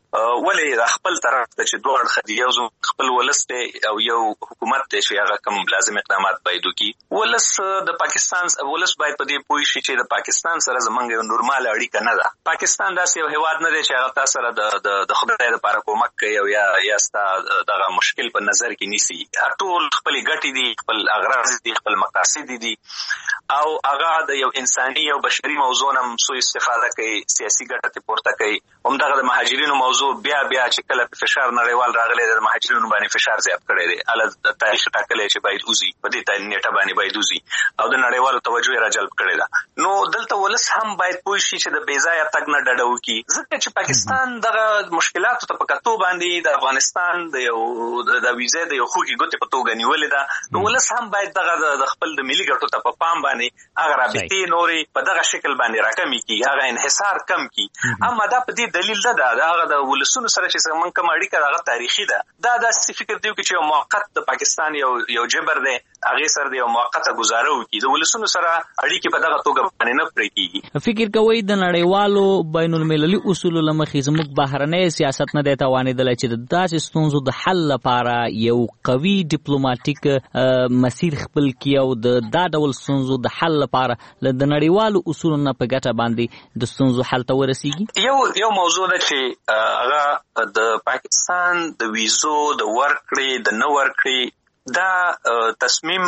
ولې خپل طرف ته چې دوه اړخ دي، یو خپل ولس ته او یو حکومت ته چې هغه کوم لازم اقدامات باید وکړي. ولس د پاکستان ولس باید په دې پوه شي چې د پاکستان سره زمونږ یو نورمال اړیکه نه ده. پاکستان داسې یو هیواد نه دی چې هغه تاسو سره د خدای لپاره کومک کوي او یا ستا دغه مشکل په نظر کې نیسي. ټول خپل ګټې دي، خپل اغراض دي، خپل مقاصد دي او هغه د یو انساني او بشري موضوع نه سوء استفاده کوي، سیاسي ګټه ته پورته کوي. همدغه د مهاجرینو موضوع بیا چې کله په فشار نړیوال راغلی د مهاجرینو باندې فشار زیات کړی دی. د تاریخ ټاکلی چې باید وزي په دې نیټه باندې باید وزي او د نړیوالو توجه را جلب کړی ده. نو دلته ولس هم باید پوه شي چې د بې ځایه تګ نه ډډه وکړي، ځکه چې پاکستان دغه مشکلاتو ته په کتو باندې د افغانستان د ویزې د یو خوږې ګوتې په توګه نیولې ده. نو ولس هم باید دغه د خپل د ملي ګټو ته په پام باندې هغه رابطې نورې په دغه شکل باندې راکمې کړي، هغه انحصار کم کړي. اما دا په دې دلیل ده دا هغه د ولسونو سره چې زمونږ کوم اړیکه هغه تاریخي ده. دا داسې فکر دی چې یو موقت د پاکستان یو جبر دی، هغه سره د یو موقته گزاره وکړي. د ولسونو سره اړیکې په دغه توګه باندې نه پرې کیږي. فکر کوي د نړیوالو بین المللي اصولو له مخې زموږ بهرنی سیاست نه دی توانېدلی چې د داسې ستونزو د حل لپاره یو قوي ډیپلوماټیک مسیر خپل کړي او د دا ډول ستونزو د حل لپاره د نړیوالو اصولو نه په ګټه باندې د ستونزو حل ته ورسیږي؟ یو موضوع ده چې هغه د پاکستان د ویزو د ورکړې د نه ورکړې دا تصمیم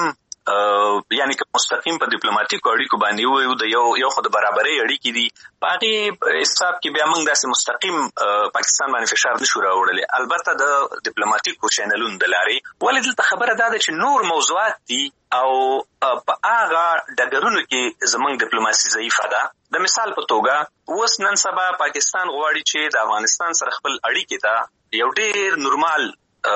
یعنی که مستقیم په ډیپلوماټیکو اړیکو باندې وایو د یو خو د برابرۍ اړیکې دي، په هغې حساب کې بیا موږ داسې مستقیم پاکستان باندې فشار نشو راوړلی، البته د ډیپلوماټیکو چینلونو د لارې. ولې دلته خبره دا ده چې نور موضوعات دي او په هغه ډګرونو کې زموږ ډیپلوماسي ضعیفه ده. د مثال په توګه اوس نن سبا پاکستان غواړي چې د افغانستان سره خپل اړیکې ته یو ډېر نورمال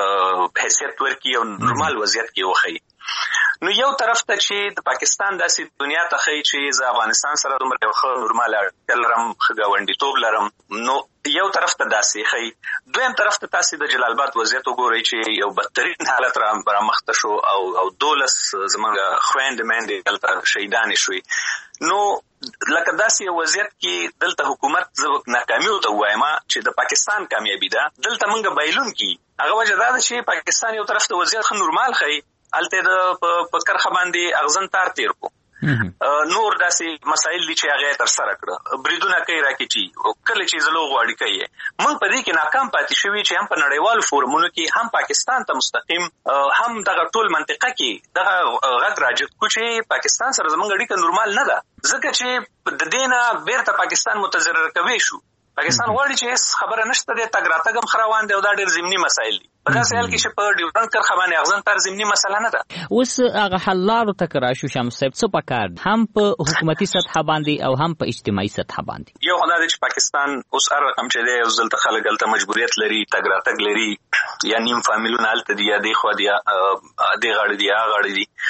حیثیت ورکړي او نورمال وضعیت کې وښیي. نو یو طرف ته چې د پاکستان داسې دنیا ته ښیي چې زه افغانستان سره دومره یو ښه نورمال اړیکه لرم، ښه ګاونډیتوب لرم، نو یو طرف ته داسې ښیي. دویم طرف ته تاسې د جلال آباد وضعیت وګورئ چې یو بدترین حالت رامخته شو او 12 زموږ خویندې میندې دلته شهیدانې شوې. نو لکه داسې یو وضعیت کې دلته حکومت زه ناکامي ورته ووایم چې د پاکستان کامیابي ده، دلته موږ بایلون کی. هغه وجه دا ده چې پاکستان یو طرف ته وضعیت ښه نورمال ښیي، هلته د په کرخه باندې اغزن تار تیر کو. نور داسې مسایل دي چې هغه تر سره کړه، بریدونه کوي راکېچي، کله چې زلو غواړي کوي. موږ په دې کې ناکام پاتې شوي چې هم په نړیوالو فورمونو کې هم پاکستان ته مستقیم هم دغه ټول منطقه کې دغه غږ راجت کو چې پاکستان سره زموږ اړیکه نورمال نه ده، ځکه چې د دې نه بیرته پاکستان متضرر کوي شو. پاکستان غواړي چې هیڅ خبره نشته دی، تګ راتګ هم ښه روان دی او دا ډېر ضمني مسایل دي. په داسې حال کې چې په ډیورنډ کرښه باندې اغزن تر ضمني مسله نه ده. اوس هغه حل لارو ته که راشو شمس صاحب، څه پکار دي هم په حکومتي سطحه باندې او هم په اجتماعي سطحه باندې؟ یو خو دا دی چې پاکستان اوس هر رقم چې دی اوس دلته خلک هلته مجبوریت لري، تګ راتګ لري، یا نیم فامیلونه هلته دي یا دې خوا دي دې غاړې دي هغه غاړې دي.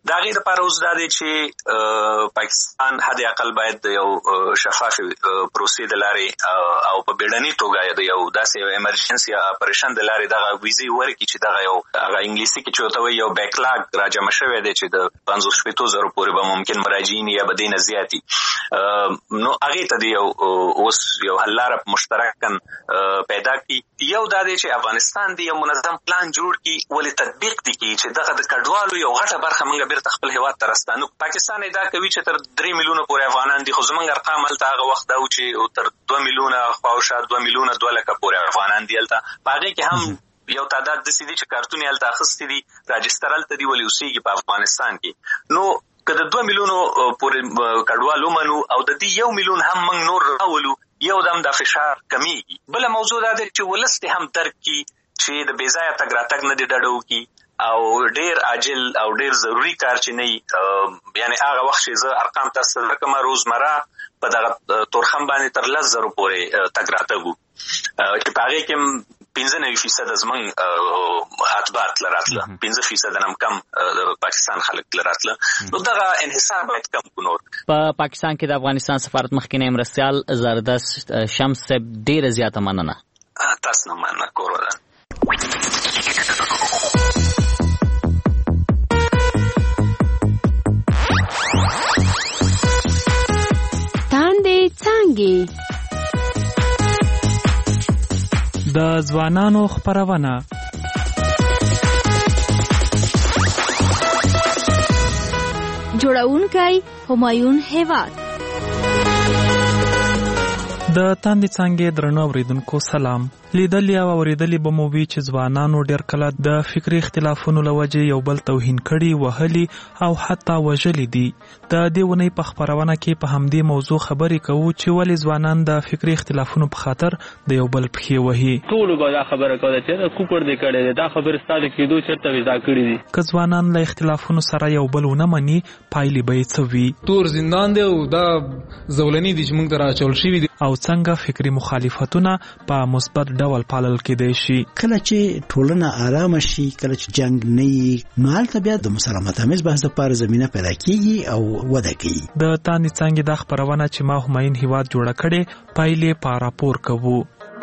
دا غیر لپاره اوس دا دی چې پاکستان حد اقل باید د یو شفاف پروسې د لارې او په بیړني توګه د یو داسې ایمرجنسي اپریشن د لارې دغه ویزې ورکړي چې دغه یو هغه انګلیسي کې چې ورته وایي یو بیکلاګ راجمع شوی دی چې د 50,000 پورې به ممکن مراجعین یا به دې نه زیاتي نو هغې ته د اوس یو حل لاره مشترکاً پیدا کړي. یو دا دی چې افغانستان د یو منظم پلان جوړ کړي ولې تطبیق دي کړي چې دغه د کډوالو یو غټه برخه موږ بیرته خپل هیواد ته راستانو. پاکستان دا کوي چې تر 3 میلیونه پورې افغانان دي خو زموږ ارقام هلته هغه وخت دا و چې تر 2 میلیونه خواوشا 2 میلیونه 2 لکه پورې افغانان دي هلته. په هغې کې هم یو تعداد داسې دي چې کارتون یې هلته اخیستي دي راجستر هلته دي ولې اوسېږي په افغانستان کې. نو که د 2 میلیونو پورې کډوال ومنو او د دې 1 میلیون هم موږ نور راولو یو دم دا فشار کمیږي. بله موضوع دا ده چې ولس دې هم درک کړي چې د بېځایه تګ راتګ نه دې ډډه وکړي او ډېر عاجل او ډېر ضروري کار چې نه وي یعنې هغه وخت چې زه ارقام تاسو ته درکړم روزمره په دغه تورخم باندې تر 10,000 پورې تګ راتګ و چې په هغې کې 95% زموږ اتباع تله راتله 5% نه هم کم د پاکستان خلک تله راتله. نو دغه انحصار باید کم کړو. نور په پاکستان کې د افغانستان سفارت مخکنی مرستیال زردست شمس صاحب ډېره زیاته مننه. تاسو نه مننه کور ودان. تاندې څانګې د ځوانانو خپرونه جوړونکی همایون هیواد. د تاندې څانګې درنو اوریدونکو سلام. لیدلې او اوریدلې به مو وي چې ځوانانو ډېر کله د فکري اختلافونو له وجې یو بل توهین کړي وهلي او حتی وژلي دي. د دې ونې په خپرونه کې په همدې موضوع خبرې کوو چې ولې ځوانان د فکري اختلافونو په خاطر د یو بل پښې وهي. ټولو به دا خبره کوله چې کوپر دې کړی دی دا خبرې ستا د کېدو چېرته وضع کړي دي. که ځوانان له اختلافونو سره یو بل ونه مني پایلې به یې څه وي. تور زندان دی او دا زولنې دي چې موږ ته راچول شوي دي. او څنګه فکري مخالفتونه په مثبت ډول پالل کېدای شي. کله چې ټولنه آرامه شي کله چې جنگ نه وي نو هلته بیا د مسالمت آمیز بحث لپاره زمینه پیدا کېږي او وده کوي. د تاندې څانګې دا خپرونه چې ما همایون هیواد جوړه کړې پایلې په راپور کوو.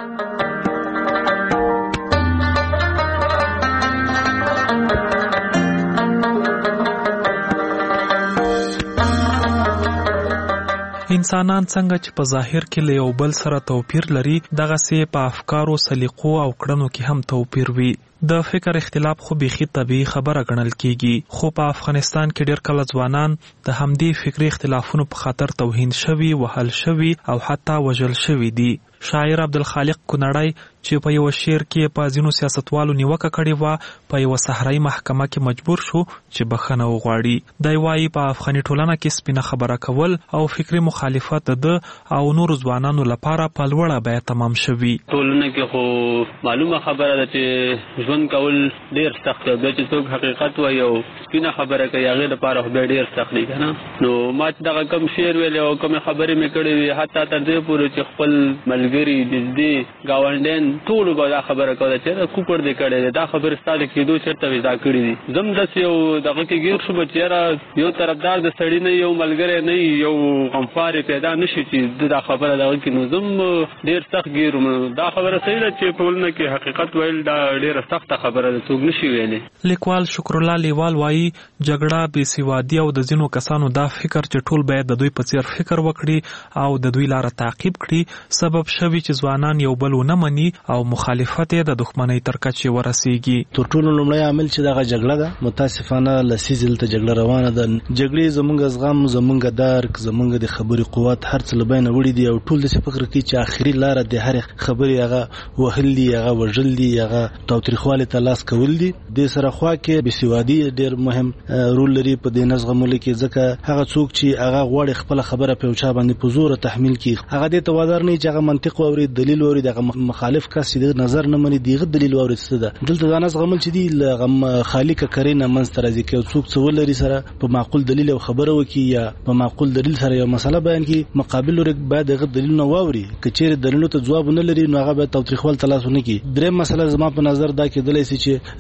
انسانان څنګه چې په ظاهر کې له یو بل سره توپیر لري دغسې په افکارو سلیقو او کړنو کې هم توپیر وي. د فکر اختلاف خو بیخي طبیعي خبره ګڼل کېږي خو په افغانستان کې ډېر کله ځوانان د همدې فکري اختلافونو په خاطر توهین شوي وهل شوي او حتی وژل شوي دي. شاعر عبدالخالق کونړی چې په یو شعر کې په ځینو سیاستوالو نیوکه کړې وه په یوه صحرایي محکمه کې مجبور شو چې بخښنه وغواړي. دی وایي په افغاني ټولنه کې سپینه خبره کول او فکري مخالفت د او نورو ځوانانو لپاره په لوړه بیه تمام شوي. ټولنه کې خو معلومه خبره ده چې ژوند کول ډېر سخت دی. بیا چې څوک حقیقت وایي او سپینه خبره کوي هغې لپاره خو بیا ډېر سخت دی که نه. نو ما چې دغه کم شعر ویلی او کومې خبرې مې کړې وي حتی تر دې پورې چې خپل ملګري نږدې ګاونډیان ټولو به دا خبره کوله چې کوپر دې کړی دی دا خبرې ستا د کېدو چېرته وضع کړي دي. زه هم داسې یو دغه کې ګیر شوم چې یاره یو طرفدار د سړي نه یو ملګری نه یو غمخوار پیدا نه شي چې دا خبره دغه کې نو زه هم ډېر سخت ګیر وم. دا خبره صحیح ده چې په ټولنه کې حقیقت ویل دا ډېره سخته خبره ده څوک نشي ویلی. لیکوال شکرالله لیوال وایي جګړه بېسوادي او د ځینو کسانو دا فکر چې ټول باید د دوی په څېر فکر وکړي او د دوی لاره تعقیب کړي سبب شوي چې ځوانان یو بل ونه مني او مخالفت یې د دښمنۍ تر کچې ورسیږي. تر ټولو لومړی عامل چې دغه جګړه ده متاسفانه لسیزې دلته جګړه روانه ده. جګړې زموږ زغم زموږ درک زموږ د خبرې قوت هر څه له بینه وړي دي او ټول داسې فکر کوي چې آخري لاره د هرې خبرې هغه وهل دي هغه وژل دي هغه تاوتریخوالي ته لاس کول دي. دې سره خوا کې بېسوادي ډېر مهم رول لري په دې نه زغملو کې ځکه هغه څوک چې هغه غواړي خپله خبره په یو چا باندې په زوره تحمیل کړي هغه دې ته وادار نه چې هغه منطق واوري دلیل واوري دغه مخالف کس چې د نظر نه مني دغه دلیل واوري څه ده. دلته دا نه زغمل چې دی له خالق کرینه منځ ته راځي چې څوک څه ولري سره په معقول دلیل او خبره وکړي یا په معقول دلیل سره یو مسله بیان کړي مقابل لوري باید دغه دلیل نه واوري که چیرې دلیلونو ته ځواب نه لري نو هغه به تاوتریخوال ته لاس ونه کړي. درېم مسله زما په نظر دا کېدلی شي چې موږ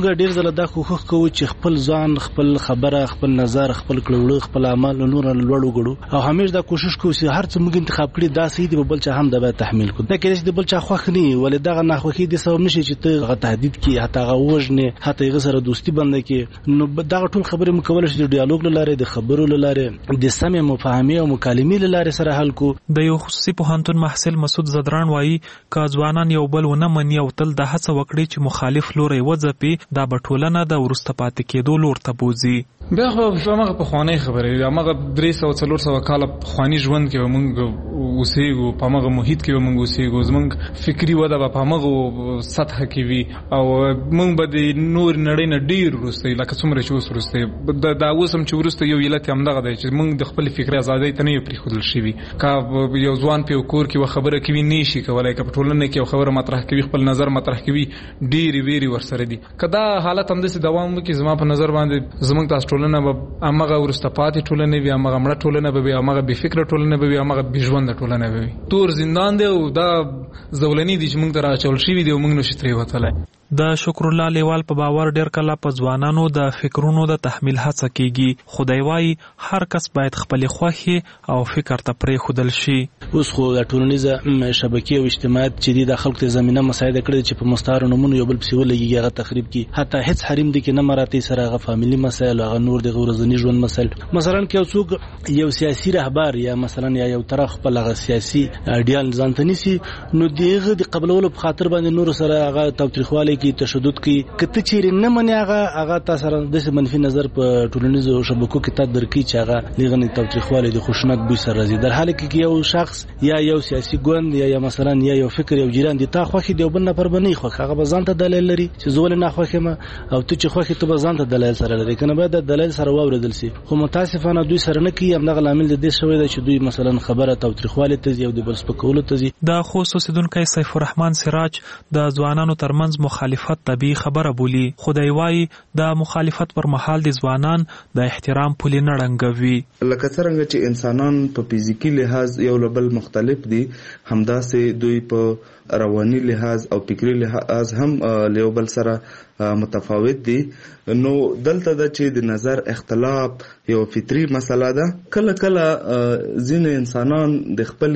موږ ډیر ځله دا کوښښ کوو چې خپل ځان، خپل خبره، خپل نظر، خپل کړه، خپل عمل نور لوړ وګړو، او همیش دا کوشش کوو چې هر څه موږ انتخاب کړی دا صحیح دی، بل چا هم دا به تحمیل کړو. دا کېدای شي بل چا خوښ نه وي، ولې دغه ناخوښي د سبب نشي چې ته هغه تهدید کړي، حتی هغه وژنې، حتی هغه سره دوستي بنده کړي. نو دغه ټول خبرې موږ کولی شو د ډیالوګ له لارې، د خبرو له لارې، د سمې مفاهمې او مکالمې له لارې سره حل کو. د یو خصوصي پوهنتون محصل مسعود زدران وایي که ځوانان یو بل ونه مني او تل د هڅه وکړي چې مخالف لوري وځپي، دا به ټولنه د وروسته پاتې کېدو لور ته بوځي. بیا خو هغه پخوانۍ خبرې، هغه 300-400 کاله پخواني ژوند کې موږ اوسېږو، په هغه محیط کې موږ اوسېږو، زموږ فکري وده به په هغه سطح کې وي او موږ به د نور نړۍ نه ډېر وروسته لکه څومره چې اوس وروسته دا اوس هم چې وروسته یو علت همدغه دی چې موږ د خپل فکري ازادۍ ته نه یو پرېښودل شوي. که یو ځوان په یو کور کې یوه خبره کوي نه شي کولی، که په ټولنه کې یو خبره مطرح کوي، خپل نظر مطرح کوي، ډېرې ویرې ورسره دي. که دا حالت همداسې دوام وکړي، زما په نظر باندې زموږ تاسو ټولنه به همغه وروسته پاتې ټولنه وي، همغه مړه ټولنه به وي، همغه بې فکره ټولنه به وي، همغه بې ژونده ټولنه به وي. تور زندان دی او دا زولنې دي چې موږ ته راچول شوي دي او موږ نشو ترې وتلی. د شکر الله لیوال په باور ډیر کله په ځوانانو د فکرونو د تحمیل هڅه کیږي، خدای وایي هر کس باید خپل خوښي او فکر ته پرېښودل شي. اوس خو د ټولنیزه شبکې او اجتماعات چې د خلکو ته زمينه مساعده کړې چې په مستعار نمونه یو بل پسې ولګي، هغه تخریب کی، حتی هیڅ حریم دي کې نه مراتي سره هغه فاميلي مسایل، هغه نور د ورځنی ژوند مسایل. مثلا کې یو څوک یو سیاسي رهبر یا مثلا یو طرف خپل هغه سیاسي ایډیال ځانته نیسي، نو دغه د قبلولو په خاطر باندې نور سره هغه تاوتریخوالی کی، تشدد کی، کته چیرې نه مني هغه تاسو سره د منفي نظر په ټولنیزو شبکو کې تا درکې چې هغه لغنی تاوتریخوالی د خشونت بوی سره راځي، در حاله کې یو شخص یا یو سیاسي ګوند یا مثلا یو فکر یو جیران دي تا خوښي دی بل نه پر بنې خو هغه به ځان ته دلیل لري چې زول نه خوښه ما او ته چې خوښي ته به ځان ته دلیل سره لري، کنه باید د دلیل سره واوریدل شي. خو متاسفانه دوی سره نه کوي، همدغه عامل د دې شوی دی چې دوی مثلا خبره تاوتریخوالی ته یو د بل سپکولو ته دي. د خصوصیدونکو سیف الرحمن سراج د ځوانانو ترمنځ مخالفت طبيعي خبره بولی، خدای وایي د مخالفت پر مهال د ځوانان د احترام پولې نه ړنګوي. لکه څنګه چې انسانان په فزیکی لحاظ یو له بل مختلف دي، همداسې دوی په رواني لحاظ او فکری لحاظ هم له بل سره متفاوت دي. نو دلته د چې د نظر اختلاف یو فطری مسله ده. کله کله ځینې انسانان د خپل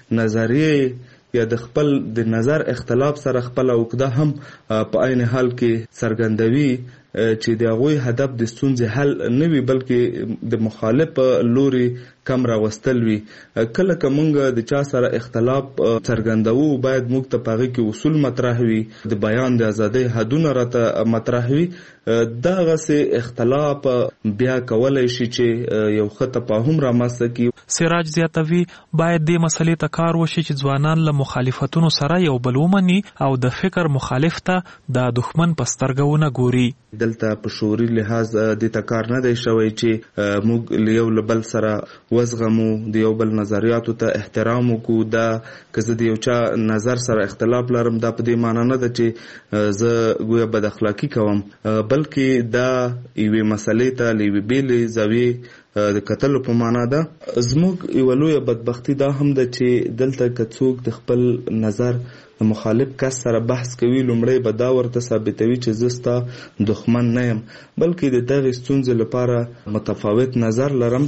نظریه یا د خپل د نظر اختلاف سره خپل عقده هم په عین حال کې څرګندوي چې د هغوی هدف د ستونزې حل نه وي بلکې د مخالف لوري کم راوستل وي. کله که مونږ د چا سره اختلاف څرګندوو باید موږ ته په هغې کې اصول مطرح وي، د بیان د ازادۍ حدونه راته مطرح وي. دغسې اختلاف بیا کولی شي چې یو ښه تفاهم رامنځته کړي. سراج زیاتوي باید دې مسلې ته کار وشي چې ځوانان له مخالفتونو سره یو بل ومني او د فکر مخالف ته د دښمن په سترګه ونه ګوري. دلته په شعوري لحاظ د تکار نه دی شوی چې موږ له یو بل سره وزغمو، د یو بل نظریاتو ته احترام وکړو. دا که زه د یو چا نظر سره اختلاف لرم دا په دې معنی نه ده چې زه ګویا بد اخلاقی کوم، بلکې دا یوې مسلې ته له یوې بېلې زاویې د کتلو په معنا ده. زموږ یوه لویه بدبختي دا هم ده چې دلته که څوک د خپل نظر د مخالف کس سره بحث کوي، لومړی به دا ورته ثابتوي چې زه ستا دښمن نه یم، بلکې د دغې ستونزې لپاره متفاوت نظر لرم.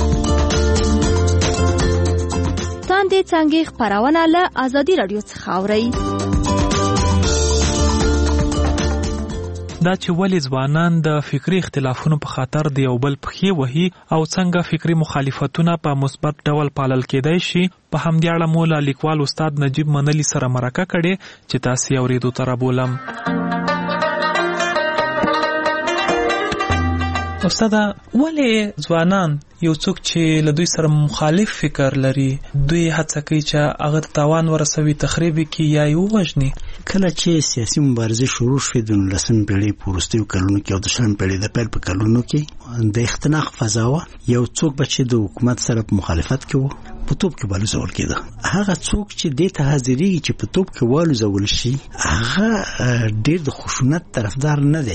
تاندې څنګه خبرونه له ازادي رادیو څخه اورئ. دا چې ولې ځوانان د فکری اختلافونو په خاطر د یو بل پښې وهي او څنګه فکری مخالفتونه په مثبت ډول پالل کېدای شي، په همدې اړه مو له لیکوال استاد نجیب منلی سره مرکه کړې چې تاسو یې اورېدو ته رابولم. استاد، ولې ځوانان یو څوک چې له دوی سره مخالف فکر لري دوی هڅه کوي چې هغه ته تاوان ورسوي، تخریب کړي یا یې ووژني؟ کله چې سیاسي مبارزې شروع شوې د 19مې پېړۍ په وروستیو کلونو کې او د 20مې پېړۍ د پیل په کلونو کې د اختناق فضا وه. یو څوک به چې د حکومت سره په مخالفت کې و په توپ کې والوزول کېده. هغه څوک چې دې ته حاضرېږي چې په توپ کې والوزول شي هغه ډېر د خشونت طرفدار نه دی،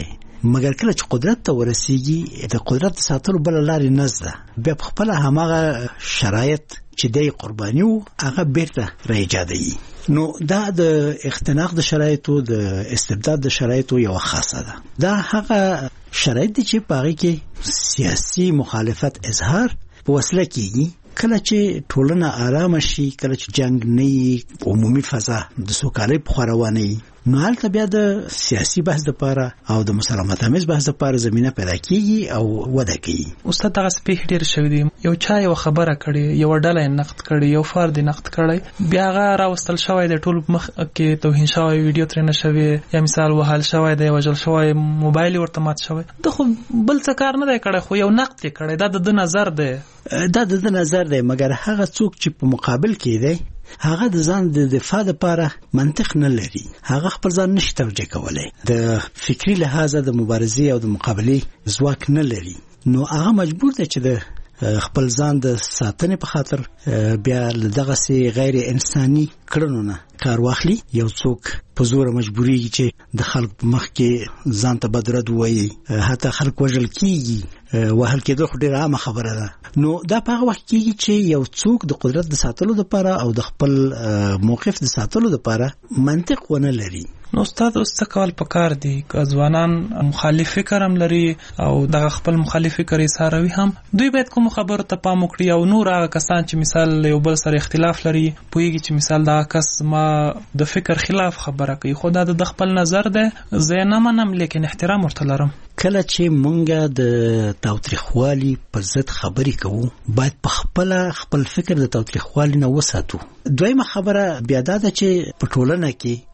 مګر کله چې قدرت ته ورسیږي د قدرت ساتلو بل لارې نزده بیا په خپل هماغه شرایط چې د قرباني او هغه بیرته راځي. نو دا د اختناق د شرایطو د استبداد د شرایطو یو خاصه ده. دا هغه شرایط دي چې پاره کې سیاسي مخالفت اظهار په وسیله کېږي. کله چې ټولنه آرام شي، کله چې جنگ نه عمومي فضا د سوکالۍ په خوروانه نو هلته بیا د سیاسي بحث لپاره او د مسالمت آمیز بحث لپاره زمينه پیدا کیږي او وده کوي. استاد دغه سپیخ ډیر شوی دی، یو چا یو خبره کړي، یو ډله نقد کړي، یو فرد نقد کړي، بیا هغه راوستل شوی د ټول مخ کې توهین شوی، ویډیو ترې نه شوی، یا مثال وهل شوی دی، وجل شوی، موبایل ورته مات شوی. د خو بل څه کار نه دی کړی، خو یو نقد یې کړی. دا د نظر دی، دا د نظر دی. مګر هغه څوک چې په مقابل کې دی هغه د ځان د دفاع لپاره منطق نه لري، هغه خپل ځان نشي توجیه کولای، د فکری لحاظه د مبارزې او د مقابله ځواک نه لري. نو هغه مجبور دی چې د خپل ځان د ساتنې په خاطر بیا دغه سي غیر انساني کړنو نه کار واخلي. یو څوک په زور مجبوري چې د خلک مخ کې ځان ته بدرد وایي، حتی خلک وژل کیږي، وهل کېدل خو ډېره عامه خبره ده. نو دا په هغه وخت کېږي چې یو څوک د قدرت د ساتلو لپاره او د خپل موقف د ساتلو لپاره منطق ونه لري. نو استاد اوس څه کول پکار دي؟ که ځوانان مخالف فکر هم لري او دغه خپل مخالف فکر یې ساروي هم، دوی باید کوم خبرو ته پام وکړي او نور هغه کسان چې مثال یو بل سره اختلاف لري پوهیږي چې مثال دا کس ما د فکر خلاف خبره کوي، خو دا د خپل نظر ده، زه نه منم لیکن احترام ورته لرم. کله چې مونږه د تاوتریخوالي پر ضد خبرې کوو باید په خپل فکر د تاوتریخوالي نه وساتو. دویمه خبره بیا دا ده چې په ټولنه کې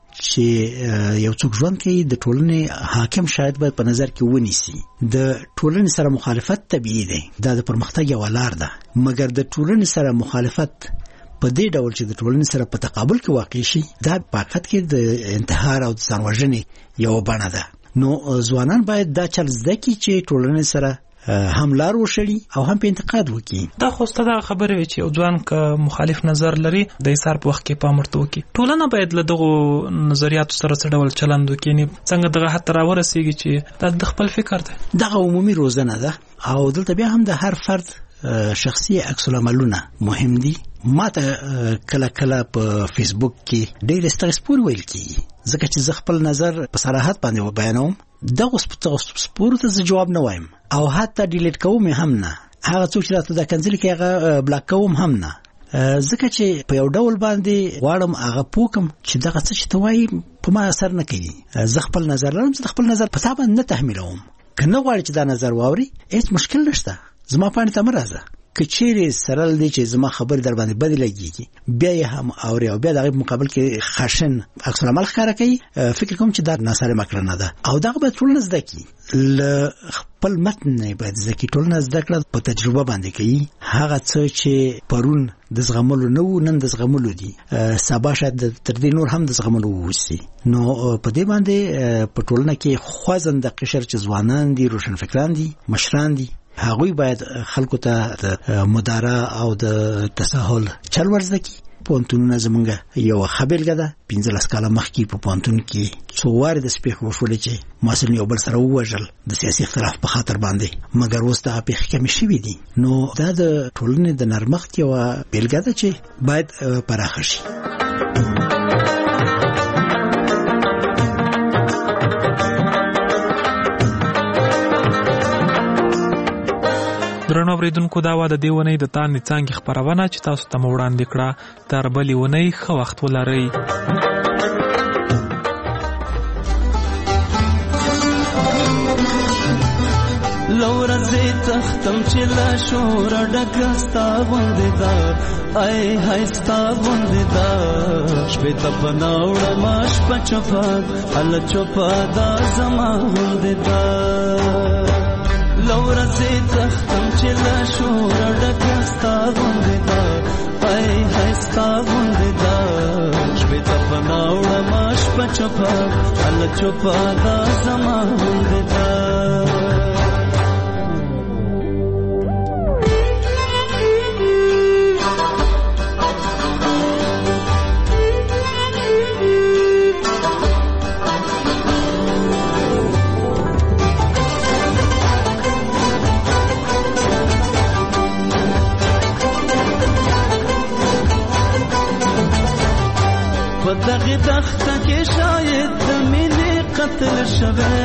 چې یو څوک ژوند کوي د ټولنې حاکم شاید باید په نظر کې ونیسي. د ټولنې سره مخالفت طبيعي دی، دا د پرمختګ یو لار ده، مګر د ټولنې سره مخالفت په دې ډول چې د ټولنې سره په تقابل کې واقع شي دا په حقیقت کې د انتحار او د ځان وژنې یو بڼه ده. نو ځوانان باید دا چل زده کړي چې ټولنې سره هم لار وشړي او هم په انتقاد وکړي. دا خو ستاسو خبره وی چې ځوان که مخالف نظر لري د ایثار په وخت کې پام ورته وکړي. ټولنه باید له دغه نظریاتو سره څه ډول چلند وکړي، څنګه دغه حتی راورسیږي چې دا د خپل فکر ده. دغه عمومي روزنه ده او دلته بیا هم د هر فرد شخصي عکس العملونه مهم دي. ما ته کله کله په فیسبوک کې ډېر استغفار ویل کیږي ځکه چې زه خپل نظر په صراحت باندې بیانوم. دغه سپورو ته جواب نه وایم او حتی ډیلیټ کوم هم نه. هغه څوک چې راته دا کنځل کې هغه بلاک کوم هم نه، ځکه چې په یو ډول باندې غواړم هغه پوکم چې دغه څه چې توای په ما اثر نه کوي. زه خپل نظر لرم، زه خپل نظر په تابع نه تحمیلوم. کنه غواړي چې دا نظر واوري هیڅ مشکل نشته، زما پاڼې ته مرزه کچېری سرل دي چې زما خبر در باندې بدلېږي بیا یې هم اوري او بیا دغه مقابل کې خشن عکس العمل ښکاره کوي. فکر کوم چې دا ناسره مکرنه ده او دغه به ټول زده کی ل خپل متن نه باید ځکه ټول زده کړه په تجربه باندې کوي. هغه څه چې پرون د زغملو نو نن د زغملو دي سبا شاید تر دې نور هم د زغملو وسی. نو په دې باندې په ټولنه کې خوځند قشر چې ځوانان دي، روشن فکران دي، مشران دي، هغوی باید خلکو ته د مدارا او د تساهل چل ورزده کی. پونتونونه زمونږ یو خبرګه ده 15 کاله مخکې په پونتون کې څو واره د سپیخ وشول چې مسلمان یو بل سره ووژل د سیاسي اختلاف په خاطر باندې، مګر اوس دا په حقیقت شوی دي. نو دا د ټولنې د نرمښت یو بیلګه ده چې باید پراخه شي. درنو اوریدونکو، دا و د دې ونې د تاندې څانګې خپرونه چې تاسو ته مو وړاندې کړه. تر بلې ونې ښه وخت ولرئ. لورځې تختم چې لا شور ډکه ستا غوندې ده، ای های ستا غوندې ده، شپې ته بناوړه ما شپه چوپه هله چوپه دا زما غوندې ده. لورځې تختم چې لا شور ډکه ستا غوندې ده، ای های ستا غوندې ده، شپې ته بناوړه ما شپه چوپه هله چوپه دا زما غوندې ده. دخته کې شاید د مینې قتل شوی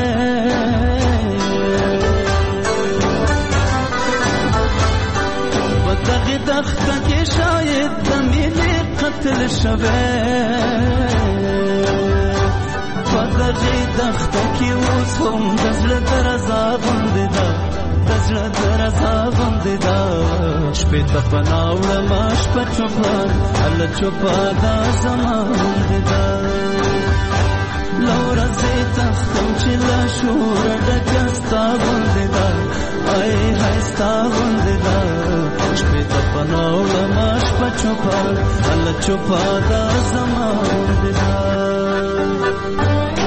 په دغه دخته کې شاید د مینې قتل شوی په دغه دخته کې اوس هم د زړه درزا غوندې ده د زړه درزا غوندې ده شپې ته پناه وړمه شپه چوپه هله چوپه دا زما غوندې ده له ورځې تښتم چې له شوره ډکه ستا غوندې ده ای های ستا غوندې ده شپې ته پناه وړمه شپه چوپه هله چوپه دا زما غوندې ده